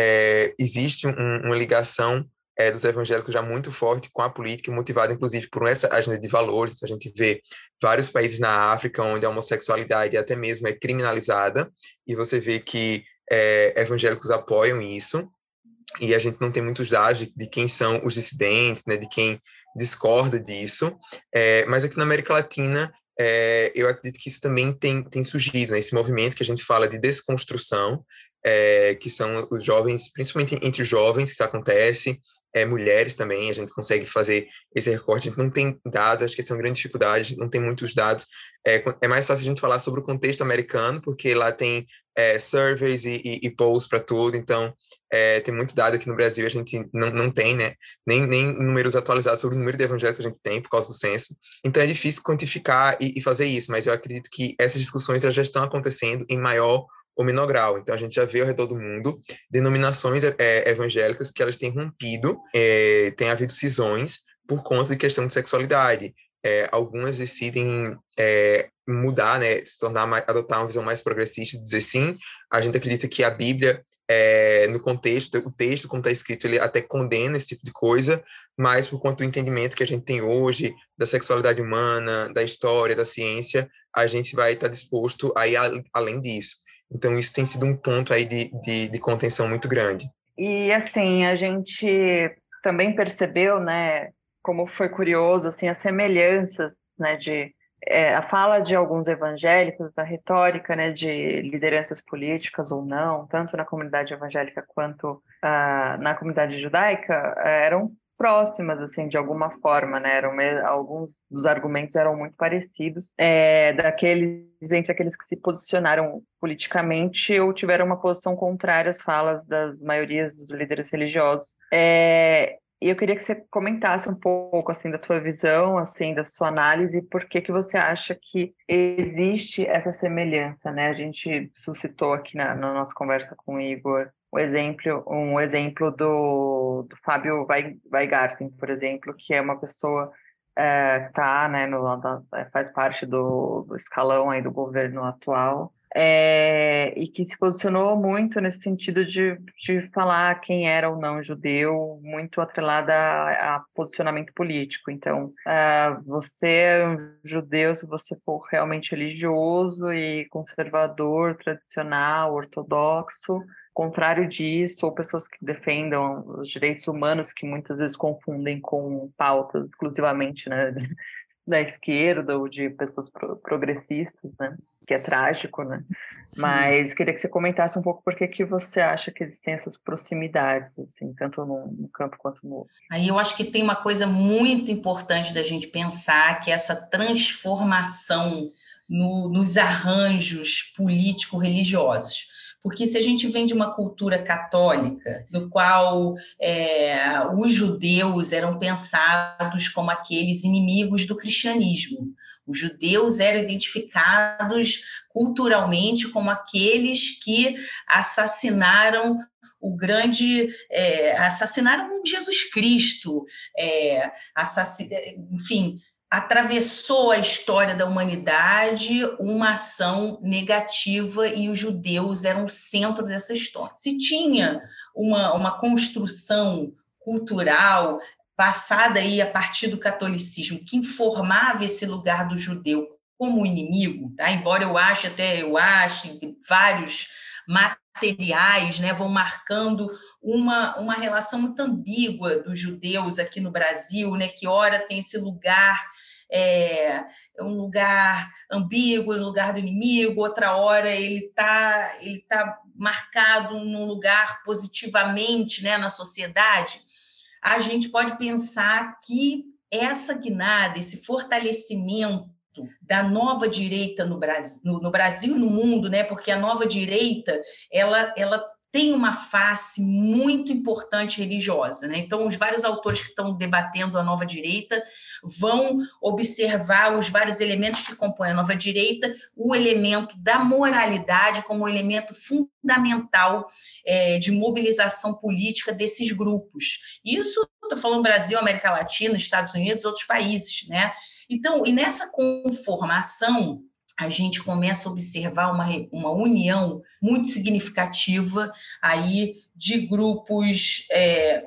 é, existe um, uma ligação é, dos evangélicos já muito forte com a política, motivada inclusive por essa agenda de valores. A gente vê vários países na África onde a homossexualidade até mesmo é criminalizada, e você vê que é, evangélicos apoiam isso, e a gente não tem muitos dados de, de quem são os dissidentes, né, de quem discorda disso, é, mas aqui na América Latina é, eu acredito que isso também tem, tem surgido, né, esse movimento que a gente fala de desconstrução, é, que são os jovens, principalmente entre os jovens que isso acontece, é, mulheres também, a gente consegue fazer esse recorte, a gente não tem dados, acho que essa é uma grande dificuldade, não tem muitos dados, é, é mais fácil a gente falar sobre o contexto americano, porque lá tem é, surveys e, e, e polls para tudo, então é, tem muito dado aqui no Brasil, a gente não, não tem, né, nem, nem números atualizados sobre o número de evangélicos que a gente tem por causa do censo, então é difícil quantificar e, e fazer isso, mas eu acredito que essas discussões elas já estão acontecendo em maior ou menor grau. Então, a gente já vê ao redor do mundo denominações é, evangélicas que elas têm rompido, é, tem havido cisões por conta de questão de sexualidade. É, algumas decidem é, mudar, né, se tornar mais, adotar uma visão mais progressista, dizer sim. A gente acredita que a Bíblia, é, no contexto, o texto, como está escrito, ele até condena esse tipo de coisa, mas por conta do entendimento que a gente tem hoje da sexualidade humana, da história, da ciência, a gente vai estar disposto a ir a, além disso. Então, isso tem sido um ponto aí de, de, de contenção muito grande. E, assim, a gente também percebeu, né, como foi curioso, assim, as semelhanças, né, de é, a fala de alguns evangélicos, a retórica, né, de lideranças políticas ou não, tanto na comunidade evangélica quanto ah, na comunidade judaica, eram próximas, assim, de alguma forma, né? Eram, alguns dos argumentos eram muito parecidos, é, daqueles, entre aqueles que se posicionaram politicamente ou tiveram uma posição contrária às falas das maiorias dos líderes religiosos. É, e eu queria que você comentasse um pouco, assim, da tua visão, assim, da sua análise, e por que que você acha que existe essa semelhança, né? A gente suscitou aqui na, na nossa conversa com o Igor um exemplo, um exemplo do, do Fábio Weingarten, por exemplo, que é uma pessoa é, que tá, né, no, faz parte do, do escalão aí do governo atual, é, e que se posicionou muito nesse sentido de, de falar quem era ou não judeu, muito atrelada a, a posicionamento político. Então, é, você é um judeu se você for realmente religioso e conservador, tradicional, ortodoxo. Contrário disso, ou pessoas que defendam os direitos humanos, que muitas vezes confundem com pautas exclusivamente, né, da esquerda ou de pessoas pro- progressistas, né, que é trágico, né? Sim. Mas queria que você comentasse um pouco por que que você acha que existem essas proximidades, assim, tanto no, no campo quanto no outro. Aí eu acho que tem uma coisa muito importante da gente pensar, que é essa transformação no, nos arranjos político-religiosos. Porque se a gente vem de uma cultura católica, no qual é, os judeus eram pensados como aqueles inimigos do cristianismo, os judeus eram identificados culturalmente como aqueles que assassinaram o grande, é, assassinaram Jesus Cristo, é, assassin... enfim, atravessou a história da humanidade uma ação negativa e os judeus eram o centro dessa história. Se tinha uma, uma construção cultural passada aí a partir do catolicismo, que informava esse lugar do judeu como inimigo, tá? Embora eu ache até eu ache que vários materiais, né, vão marcando uma, uma relação muito ambígua dos judeus aqui no Brasil, né, que ora tem esse lugar, é, um lugar ambíguo, um lugar do inimigo, outra hora ele está ele tá marcado num lugar positivamente, né, na sociedade. A gente pode pensar que essa guinada, esse fortalecimento da nova direita no Brasil, no, no Brasil e no mundo, né? Porque a nova direita ela, ela tem uma face muito importante religiosa, né? Então, os vários autores que estão debatendo a nova direita vão observar os vários elementos que compõem a nova direita, o elemento da moralidade como um elemento fundamental é, de mobilização política desses grupos. Isso, estou falando Brasil, América Latina, Estados Unidos, outros países, né? Então, e nessa conformação, a gente começa a observar uma, uma união muito significativa aí de grupos é,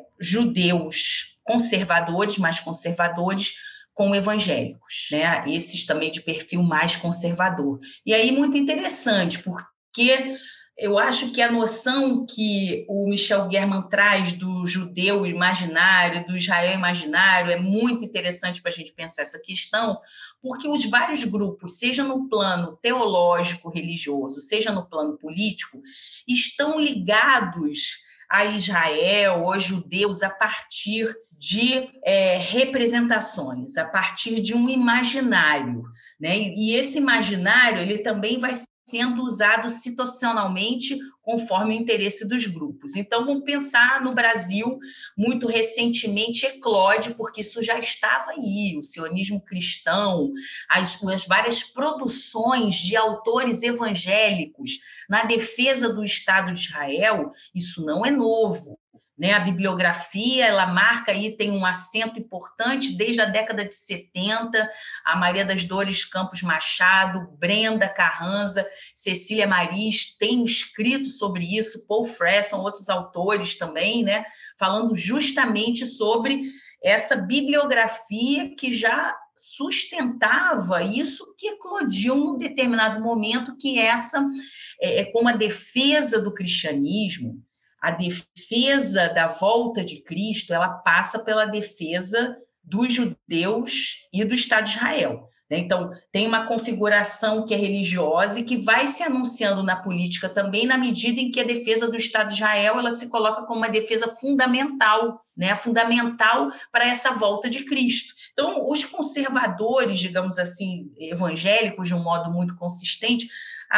judeus conservadores, mais conservadores, com evangélicos, né? Esses também de perfil mais conservador. E aí, muito interessante, porque eu acho que a noção que o Michel German traz do judeu imaginário, do Israel imaginário, é muito interessante para a gente pensar essa questão, porque os vários grupos, seja no plano teológico, religioso, seja no plano político, estão ligados a Israel, aos judeus, a partir de é, representações, a partir de um imaginário, né? E esse imaginário ele também vai sendo usado situacionalmente conforme o interesse dos grupos. Então, vamos pensar no Brasil, muito recentemente eclode, porque isso já estava aí, o sionismo cristão, as, as várias produções de autores evangélicos na defesa do Estado de Israel, isso não é novo. Né, a bibliografia, ela marca aí, tem um acento importante desde a década de setenta, a Maria das Dores Campos Machado, Brenda Carranza, Cecília Maris tem escrito sobre isso, Paul Fresson, outros autores também, né, falando justamente sobre essa bibliografia que já sustentava isso que eclodiu num determinado momento, que essa, é, como a defesa do cristianismo, a defesa da volta de Cristo, ela passa pela defesa dos judeus e do Estado de Israel. Então, tem uma configuração que é religiosa e que vai se anunciando na política também, na medida em que a defesa do Estado de Israel ela se coloca como uma defesa fundamental, né? Fundamental para essa volta de Cristo. Então, os conservadores, digamos assim, evangélicos, de um modo muito consistente,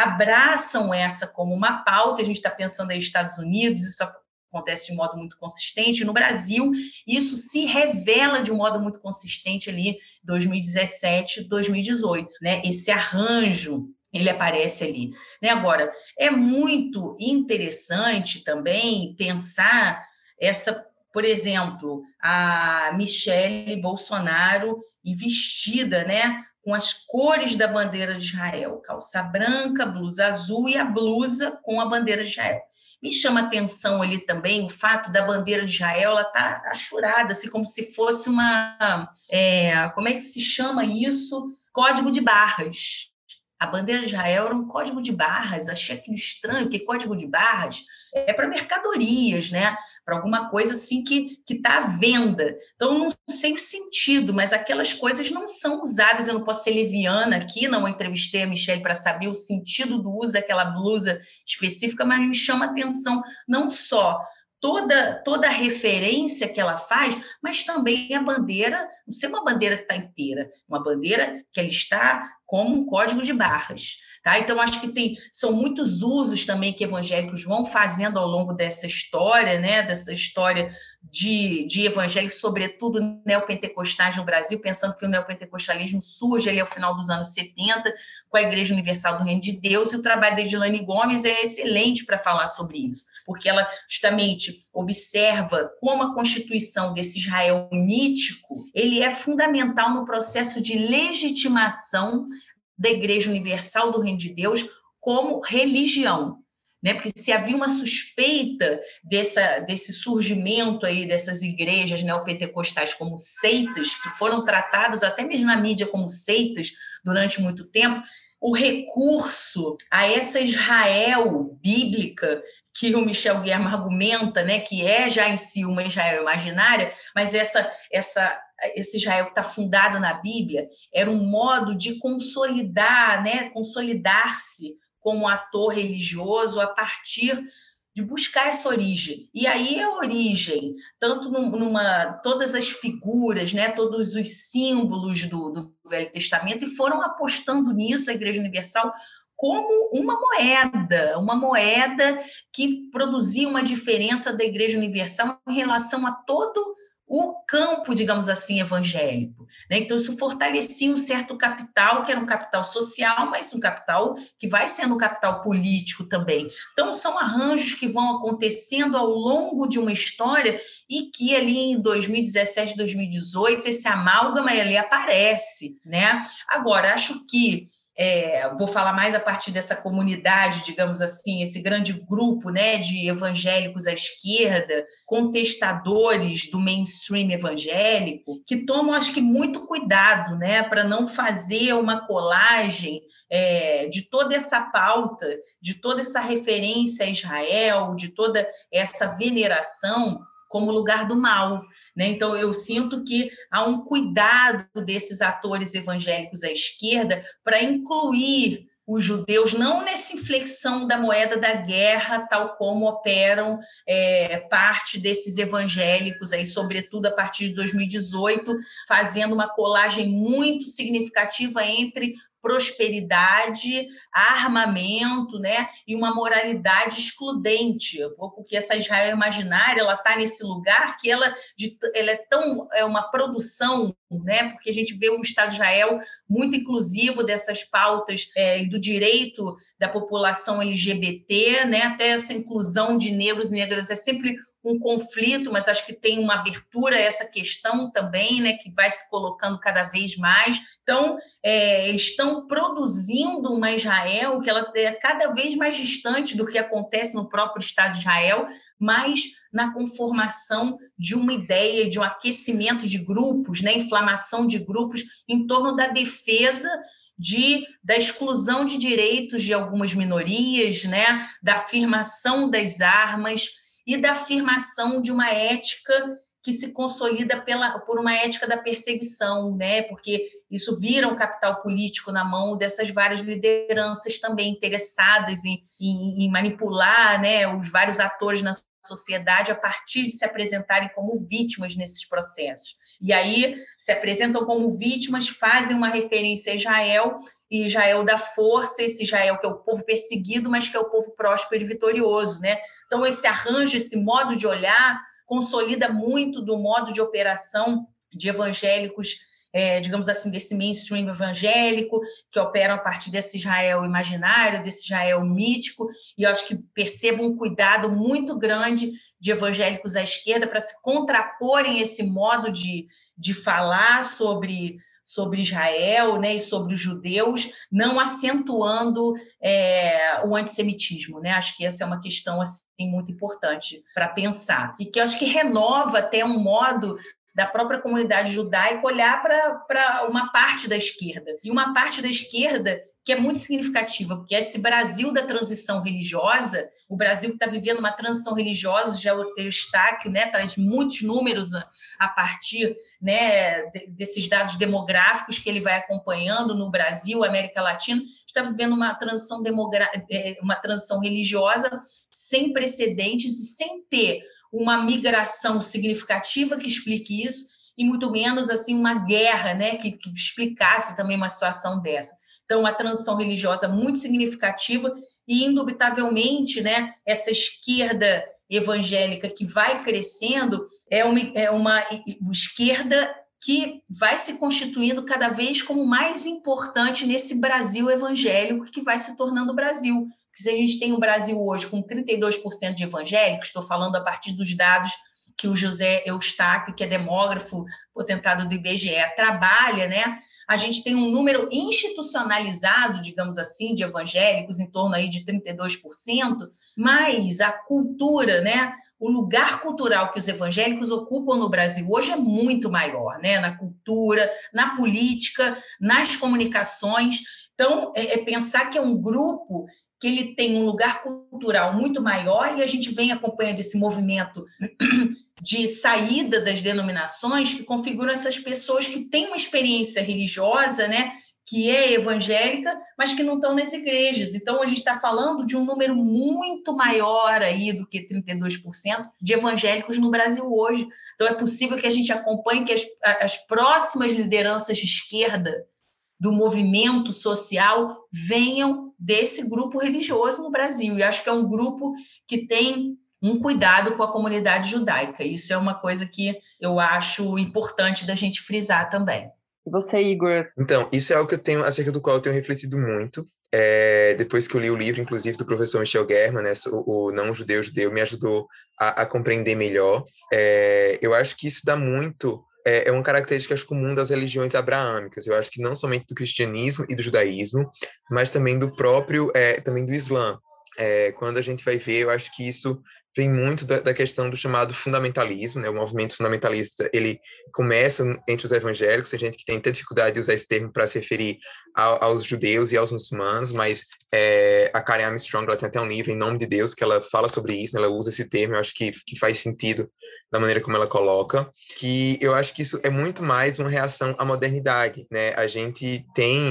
abraçam essa como uma pauta. A gente está pensando aí nos Estados Unidos, isso acontece de modo muito consistente. No Brasil, isso se revela de um modo muito consistente ali em dois mil e dezessete, dois mil e dezoito, né? Esse arranjo, ele aparece ali. Né? Agora, é muito interessante também pensar essa, por exemplo, a Michelle Bolsonaro e vestida, né? Com as cores da bandeira de Israel, calça branca, blusa azul e a blusa com a bandeira de Israel. Me chama a atenção ali também o fato da bandeira de Israel, ela está achurada, assim, como se fosse uma... É, como é que se chama isso? Código de barras. A bandeira de Israel era um código de barras, achei aquilo estranho, porque código de barras é para mercadorias, né? Para alguma coisa assim que está à venda. Então, não sei o sentido, mas aquelas coisas não são usadas. Eu não posso ser leviana aqui, não entrevistei a Michelle para saber o sentido do uso daquela blusa específica, mas me chama a atenção não só toda, toda a referência que ela faz, mas também a bandeira, não ser uma bandeira que está inteira, uma bandeira que ela está como um código de barras. Tá? Então, acho que tem, são muitos usos também que evangélicos vão fazendo ao longo dessa história, né? Dessa história de, de evangélicos, sobretudo neopentecostais no Brasil, pensando que o neopentecostalismo surge ali ao final dos anos setenta, com a Igreja Universal do Reino de Deus, e o trabalho da Edilane Gomes é excelente para falar sobre isso, porque ela justamente observa como a constituição desse Israel mítico, ele é fundamental no processo de legitimação da Igreja Universal do Reino de Deus como religião. né? Porque se havia uma suspeita dessa, desse surgimento aí dessas igrejas neopentecostais como seitas, que foram tratadas até mesmo na mídia como seitas durante muito tempo, o recurso a essa Israel bíblica que o Michel Guilherme argumenta, né, que é já em si uma Israel imaginária, mas essa, essa, esse Israel que está fundado na Bíblia era um modo de consolidar, né, consolidar-se como ator religioso a partir de buscar essa origem. E aí a origem, tanto numa, todas as figuras, né, todos os símbolos do, do Velho Testamento, e foram apostando nisso, a Igreja Universal, como uma moeda, uma moeda que produzia uma diferença da Igreja Universal em relação a todo o campo, digamos assim, evangélico, né? Então, isso fortalecia um certo capital, que era um capital social, mas um capital que vai sendo um capital político também. Então, são arranjos que vão acontecendo ao longo de uma história e que ali em dois mil e dezessete, dois mil e dezoito, esse amálgama ele aparece, né? Agora, acho que É, vou falar mais a partir dessa comunidade, digamos assim, esse grande grupo, né, de evangélicos à esquerda, contestadores do mainstream evangélico, que tomam, acho que, muito cuidado, né, para não fazer uma colagem é, de toda essa pauta, de toda essa referência a Israel, de toda essa veneração como lugar do mal, né? Então, eu sinto que há um cuidado desses atores evangélicos à esquerda para incluir os judeus, não nessa inflexão da moeda da guerra, tal como operam é, parte desses evangélicos, aí, sobretudo a partir de dois mil e dezoito, fazendo uma colagem muito significativa entre prosperidade, armamento, né, e uma moralidade excludente, porque essa Israel imaginária ela está nesse lugar que ela, de, ela é tão é uma produção, né, porque a gente vê um Estado de Israel muito inclusivo dessas pautas é, do direito da população L G B T, né, até essa inclusão de negros e negras é sempre um conflito, mas acho que tem uma abertura a essa questão também, né, que vai se colocando cada vez mais. Então, é, eles estão produzindo uma Israel que ela é cada vez mais distante do que acontece no próprio Estado de Israel, mas na conformação de uma ideia, de um aquecimento de grupos, né, inflamação de grupos em torno da defesa de, da exclusão de direitos de algumas minorias, né, da afirmação das armas e da afirmação de uma ética que se consolida pela, por uma ética da perseguição, né? Porque isso vira um capital político na mão dessas várias lideranças também interessadas em, em, em manipular, né, os vários atores na sociedade a partir de se apresentarem como vítimas nesses processos. E aí se apresentam como vítimas, fazem uma referência a Israel, e Israel dá força, esse Israel que é o povo perseguido, mas que é o povo próspero e vitorioso, né? Então, esse arranjo, esse modo de olhar, consolida muito do modo de operação de evangélicos, é, digamos assim, desse mainstream evangélico, que operam a partir desse Israel imaginário, desse Israel mítico, e eu acho que percebo um cuidado muito grande de evangélicos à esquerda para se contraporem esse modo de, de falar sobre... sobre Israel, né, e sobre os judeus, não acentuando é, o antissemitismo, né? Acho que essa é uma questão assim, muito importante para pensar. E que eu acho que renova até um modo da própria comunidade judaica olhar para uma parte da esquerda. E uma parte da esquerda que é muito significativa, porque esse Brasil da transição religiosa, o Brasil que está vivendo uma transição religiosa, já o Eustáquio, né, traz muitos números a, a partir, né, desses dados demográficos que ele vai acompanhando no Brasil, América Latina, está vivendo uma transição, demogra- uma transição religiosa sem precedentes e sem ter uma migração significativa que explique isso, e muito menos assim, uma guerra, né, que, que explicasse também uma situação dessa. Então, uma transição religiosa muito significativa e, indubitavelmente, né, essa esquerda evangélica que vai crescendo é uma, é uma esquerda que vai se constituindo cada vez como mais importante nesse Brasil evangélico que vai se tornando o Brasil. Porque se a gente tem o Brasil hoje com trinta e dois por cento de evangélicos, estou falando a partir dos dados que o José Eustáquio, que é demógrafo aposentado do I B G E, trabalha, né? a gente tem um número institucionalizado, digamos assim, de evangélicos, em torno aí de trinta e dois por cento, mas a cultura, né, o lugar cultural que os evangélicos ocupam no Brasil hoje é muito maior, né, na cultura, na política, nas comunicações. Então, é, é pensar que é um grupo que ele tem um lugar cultural muito maior, e a gente vem acompanhando esse movimento de saída das denominações que configuram essas pessoas que têm uma experiência religiosa, né, que é evangélica, mas que não estão nas igrejas. Então, a gente está falando de um número muito maior aí do que trinta e dois por cento de evangélicos no Brasil hoje. Então, é possível que a gente acompanhe que as, as próximas lideranças de esquerda do movimento social venham desse grupo religioso no Brasil. E acho que é um grupo que tem um cuidado com a comunidade judaica. Isso é uma coisa que eu acho importante da gente frisar também. E você, Igor? Então, isso é algo que eu tenho, acerca do qual eu tenho refletido muito. É, depois que eu li o livro, inclusive, do professor Michel German, né, o, o Não Judeu Judeu, me ajudou a, a compreender melhor. É, eu acho que isso dá muito... é uma característica comum das religiões abraâmicas. Eu acho que não somente do cristianismo e do judaísmo, mas também do próprio, é, também do Islã. É, quando a gente vai ver, eu acho que isso vem muito da, da questão do chamado fundamentalismo, né? O movimento fundamentalista, ele começa entre os evangélicos, tem gente que tem muita dificuldade de usar esse termo para se referir ao, aos judeus e aos muçulmanos, mas é, a Karen Armstrong, ela tem até um livro, Em Nome de Deus, que ela fala sobre isso, né? Ela usa esse termo, eu acho que, que faz sentido da maneira como ela coloca, que eu acho que isso é muito mais uma reação à modernidade, né? A gente tem...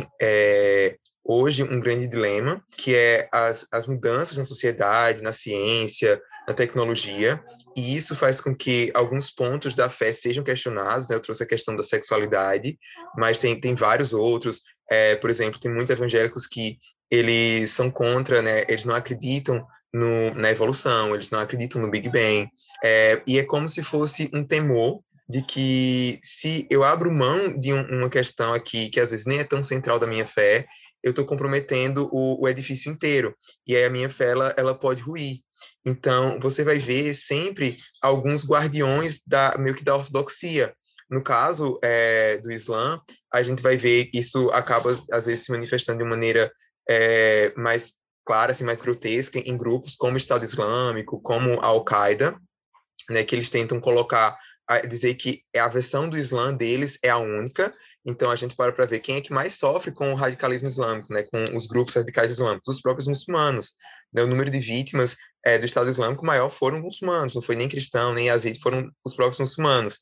É, hoje, um grande dilema, que é as, as mudanças na sociedade, na ciência, na tecnologia, e isso faz com que alguns pontos da fé sejam questionados, né? Eu trouxe a questão da sexualidade, mas tem, tem vários outros, é, por exemplo, tem muitos evangélicos que eles são contra, né? Eles não acreditam no, na evolução, eles não acreditam no Big Bang, é, e é como se fosse um temor de que se eu abro mão de um, uma questão aqui que às vezes nem é tão central da minha fé, eu estou comprometendo o, o edifício inteiro, e aí a minha fé, ela, ela pode ruir. Então, você vai ver sempre alguns guardiões da, meio que da ortodoxia. No caso é, do Islã, a gente vai ver que isso acaba, às vezes, se manifestando de maneira é, mais clara, assim, mais grotesca, em grupos como o Estado Islâmico, como a Al-Qaeda, né, que eles tentam colocar, a dizer que a versão do Islã deles é a única. Então, a gente para para ver quem é que mais sofre com o radicalismo islâmico, né, com os grupos radicais islâmicos, os próprios muçulmanos. Né, o número de vítimas é, do Estado Islâmico maior foram muçulmanos, não foi nem cristão, nem yazidi, foram os próprios muçulmanos.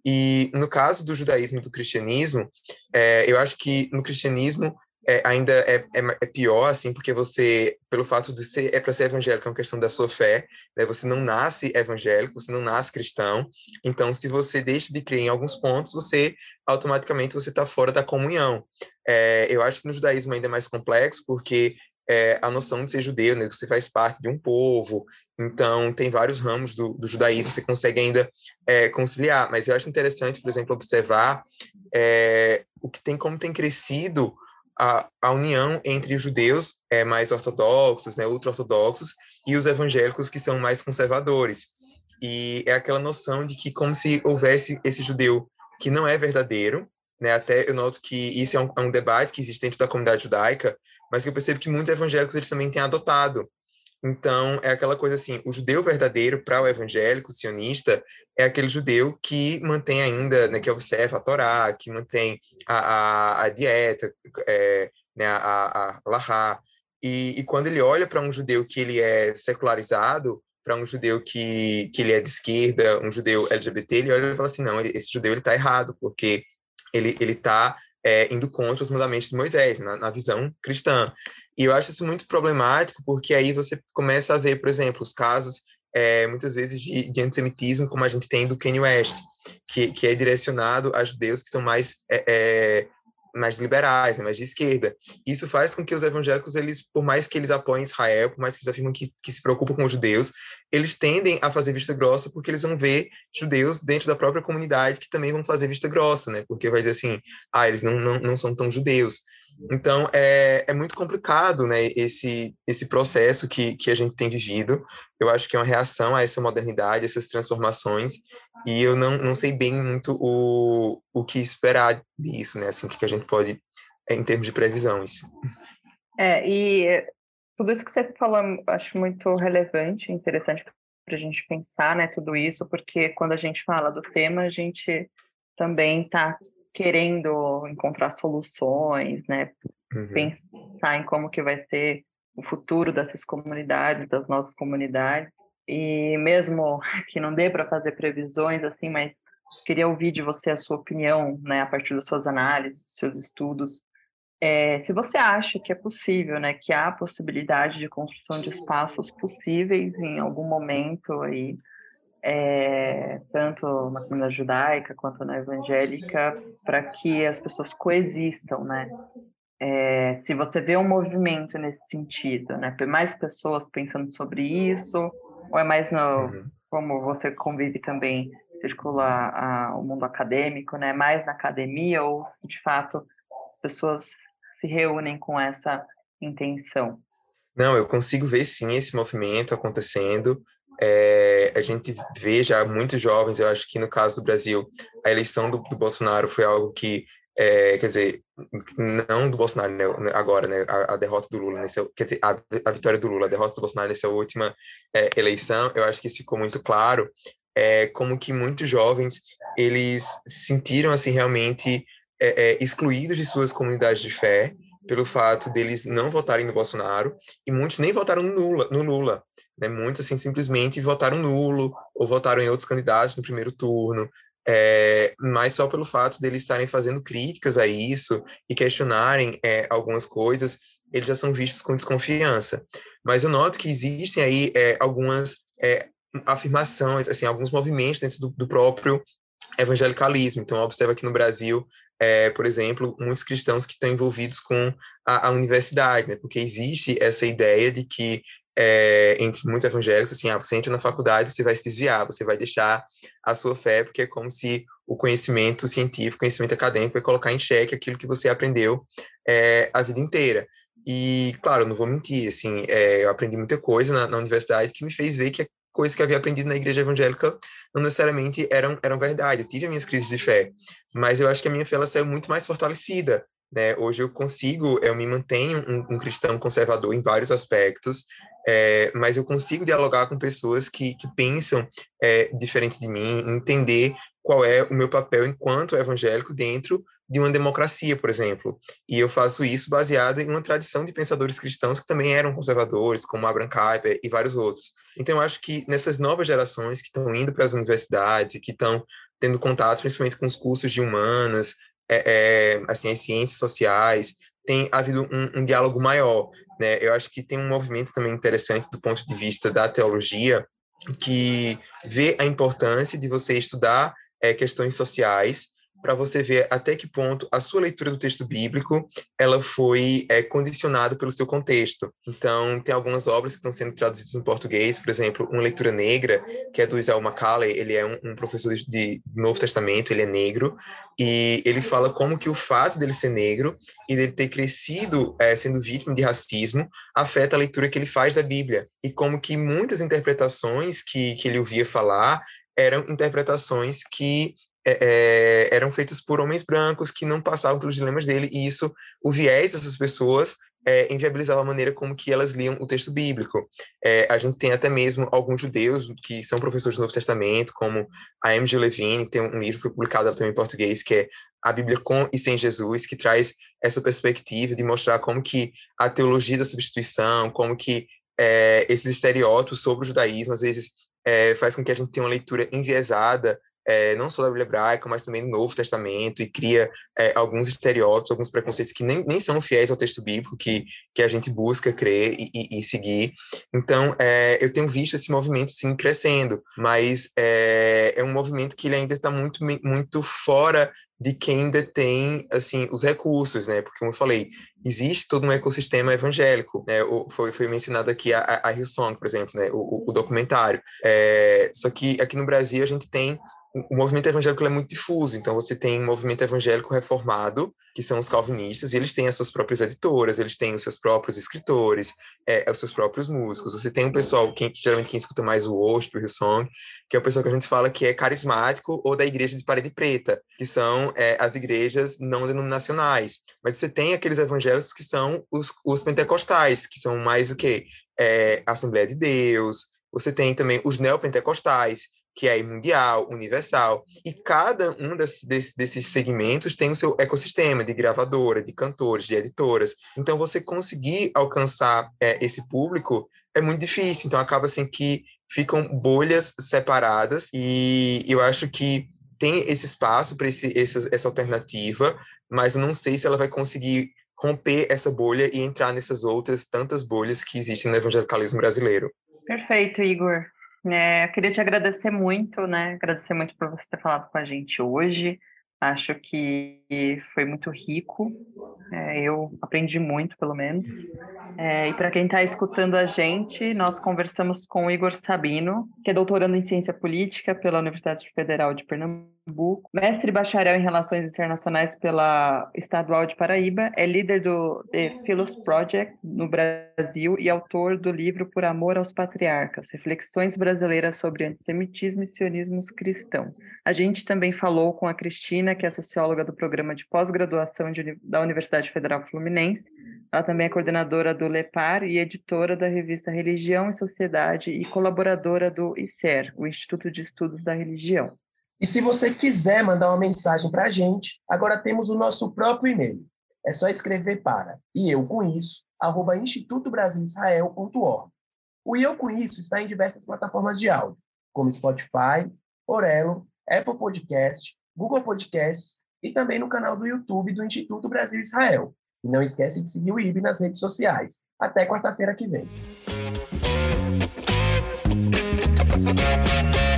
E, no caso do judaísmo e do cristianismo, é, eu acho que no cristianismo é, ainda é, é, é pior, assim, porque você, pelo fato de ser, é para ser evangélico, é uma questão da sua fé, né, você não nasce evangélico, você não nasce cristão, então, se você deixa de crer em alguns pontos, você, automaticamente, você está fora da comunhão. É, eu acho que no judaísmo ainda é mais complexo, porque é, a noção de ser judeu, né, você faz parte de um povo, então tem vários ramos do, do judaísmo, você consegue ainda é, conciliar, mas eu acho interessante, por exemplo, observar é, o que tem, como tem crescido a, a união entre os judeus é, mais ortodoxos, né, ultra-ortodoxos, e os evangélicos que são mais conservadores. E é aquela noção de que como se houvesse esse judeu que não é verdadeiro, né, até eu noto que isso é um, é um debate que existe dentro da comunidade judaica, mas que eu percebo que muitos evangélicos eles também têm adotado. Então, é aquela coisa assim, o judeu verdadeiro para o evangélico sionista é aquele judeu que mantém ainda, né, que observa a Torá, que mantém a, a, a dieta, é, né, a, a, a Lahá. E, e quando ele olha para um judeu que ele é secularizado, para um judeu que, que ele é de esquerda, um judeu L G B T, ele olha e fala assim, não, ele, esse judeu ele está errado, porque ele ele está é, indo contra os mandamentos de Moisés, na, na visão cristã. E eu acho isso muito problemático, porque aí você começa a ver, por exemplo, os casos, é, muitas vezes, de, de antissemitismo, como a gente tem do Kanye West, que, que é direcionado a judeus que são mais, é, é, mais liberais, né, mais de esquerda. Isso faz com que os evangélicos, eles, por mais que eles apoiem Israel, por mais que eles afirmam que, que se preocupam com os judeus, eles tendem a fazer vista grossa porque eles vão ver judeus dentro da própria comunidade que também vão fazer vista grossa, né? Porque vai dizer assim, ah, eles não, não, não são tão judeus. Então, é, é muito complicado, né, esse, esse processo que, que a gente tem vivido. Eu acho que é uma reação a essa modernidade, essas transformações, e eu não, não sei bem muito o, o que esperar disso, né? Assim, o que a gente pode, em termos de previsões. É, e tudo isso que você falou, eu acho muito relevante, interessante para a gente pensar, né, tudo isso, porque quando a gente fala do tema, a gente também está querendo encontrar soluções, né, Uhum. pensar em como que vai ser o futuro dessas comunidades, das nossas comunidades, e mesmo que não dê para fazer previsões, assim, mas queria ouvir de você a sua opinião, né, a partir das suas análises, dos seus estudos. É, se você acha que é possível, né, que há possibilidade de construção de espaços possíveis em algum momento aí, é, tanto na comunidade judaica quanto na evangélica, para que as pessoas coexistam, né? É, se você vê um movimento nesse sentido, né, mais pessoas pensando sobre isso, ou é mais no, Uhum. como você convive também, circula a, o mundo acadêmico, né, mais na academia, ou se de fato as pessoas se reúnem com essa intenção? Não, eu consigo ver sim esse movimento acontecendo. É, a gente vê já muitos jovens, eu acho que no caso do Brasil, a eleição do, do Bolsonaro foi algo que, é, quer dizer, não do Bolsonaro, né, agora, né, a, a derrota do Lula, nesse, quer dizer, a, a vitória do Lula, a derrota do Bolsonaro nessa última é, eleição, eu acho que isso ficou muito claro, é, como que muitos jovens, eles se sentiram, assim, realmente é, é, excluídos de suas comunidades de fé, pelo fato deles não votarem no Bolsonaro, e muitos nem votaram no Lula, no Lula, né? Muitos, assim, simplesmente votaram nulo, ou votaram em outros candidatos no primeiro turno, é, mas só pelo fato deles estarem fazendo críticas a isso e questionarem é, algumas coisas, eles já são vistos com desconfiança. Mas eu noto que existem aí é, algumas é, afirmações, assim, alguns movimentos dentro do, do próprio evangelicalismo. Então, observa aqui no Brasil, é, por exemplo, muitos cristãos que estão envolvidos com a, a universidade, né? Porque existe essa ideia de que, é, entre muitos evangélicos, assim, ah, você entra na faculdade, você vai se desviar, você vai deixar a sua fé, porque é como se o conhecimento científico, o conhecimento acadêmico vai colocar em xeque aquilo que você aprendeu é, a vida inteira. E, claro, não vou mentir, assim, é, eu aprendi muita coisa na, na universidade que me fez ver que coisas que eu havia aprendido na igreja evangélica não necessariamente eram, eram verdade. Eu tive as minhas crises de fé, mas eu acho que a minha fé ela saiu muito mais fortalecida, né? Hoje eu consigo, eu me mantenho um, um cristão conservador em vários aspectos, é, mas eu consigo dialogar com pessoas que, que pensam é, diferente de mim, entender qual é o meu papel enquanto evangélico dentro de uma democracia, por exemplo. E eu faço isso baseado em uma tradição de pensadores cristãos que também eram conservadores, como Abraham Kuyper e vários outros. Então, eu acho que nessas novas gerações que estão indo para as universidades, que estão tendo contato principalmente com os cursos de humanas, é, é, assim, as ciências sociais, tem havido um, um diálogo maior, né? Eu acho que tem um movimento também interessante do ponto de vista da teologia, que vê a importância de você estudar é, questões sociais, para você ver até que ponto a sua leitura do texto bíblico ela foi é, condicionada pelo seu contexto. Então, tem algumas obras que estão sendo traduzidas em português, por exemplo, Uma Leitura Negra, que é do Isaiah Macaulay, ele é um, um professor de, de Novo Testamento, ele é negro, e ele fala como que o fato dele ser negro e dele ter crescido é, sendo vítima de racismo afeta a leitura que ele faz da Bíblia, e como que muitas interpretações que, que ele ouvia falar eram interpretações que É, é, eram feitas por homens brancos que não passavam pelos dilemas dele, e isso, o viés dessas pessoas é, inviabilizava a maneira como que elas liam o texto bíblico. É, a gente tem até mesmo alguns judeus que são professores do Novo Testamento, como a M G Levine, tem um livro que foi publicado também em português, que é A Bíblia com e Sem Jesus, que traz essa perspectiva de mostrar como que a teologia da substituição, como que é, esses estereótipos sobre o judaísmo, às vezes, é, faz com que a gente tenha uma leitura enviesada, É, não só da Bíblia hebraica, mas também do Novo Testamento, e cria é, alguns estereótipos, alguns preconceitos que nem, nem são fiéis ao texto bíblico que, que a gente busca crer e, e, e seguir. Então, é, eu tenho visto esse movimento, sim, crescendo, mas é, é um movimento que ele ainda está muito, muito fora de quem detém, assim, os recursos, né? Porque, como eu falei, existe todo um ecossistema evangélico, né? O, foi, foi mencionado aqui a, a Hillsong, por exemplo, né? O, o documentário. É, só que aqui no Brasil a gente tem o movimento evangélico é muito difuso, então você tem um movimento evangélico reformado, que são os calvinistas, e eles têm as suas próprias editoras, eles têm os seus próprios escritores, é, os seus próprios músicos. Você tem um pessoal, quem, geralmente quem escuta mais o worship, o Hillsong, que é o pessoal que a gente fala que é carismático ou da igreja de parede preta, que são é, as igrejas não denominacionais. Mas você tem aqueles evangélicos que são os, os pentecostais, que são mais o quê? É, Assembleia de Deus. Você tem também os neopentecostais, que é mundial, universal, e cada um desse, desse, desses segmentos tem o seu ecossistema de gravadora, de cantores, de editoras. Então, você conseguir alcançar é, esse público é muito difícil, então acaba assim que ficam bolhas separadas, e eu acho que tem esse espaço para esse, essa, essa alternativa, mas eu não sei se ela vai conseguir romper essa bolha e entrar nessas outras tantas bolhas que existem no evangelicalismo brasileiro. Perfeito, Igor. É, eu queria te agradecer muito, né? Agradecer muito por você ter falado com a gente hoje. Acho que foi muito rico. É, eu aprendi muito, pelo menos. É, e para quem está escutando a gente, nós conversamos com o Igor Sabino, que é doutorando em Ciência Política pela Universidade Federal de Pernambuco, mestre e bacharel em Relações Internacionais pela Estadual de Paraíba, é líder do The Philos Project no Brasil e autor do livro Por Amor aos Patriarcas, Reflexões Brasileiras sobre Antissemitismo e Sionismos Cristãos. A gente também falou com a Cristina, que é socióloga do programa de pós-graduação de, da Universidade Federal Fluminense. Ela também é coordenadora do LEPAR e editora da revista Religião e Sociedade e colaboradora do I C E R, o Instituto de Estudos da Religião. E se você quiser mandar uma mensagem para a gente, agora temos o nosso próprio e-mail. É só escrever para e eu com isso, arroba instituto brasil israel ponto org. O E Eu Com Isso está em diversas plataformas de áudio, como Spotify, Orelo, Apple Podcast, Google Podcasts e também no canal do YouTube do Instituto Brasil Israel. E não esquece de seguir o I B nas redes sociais. Até quarta-feira que vem.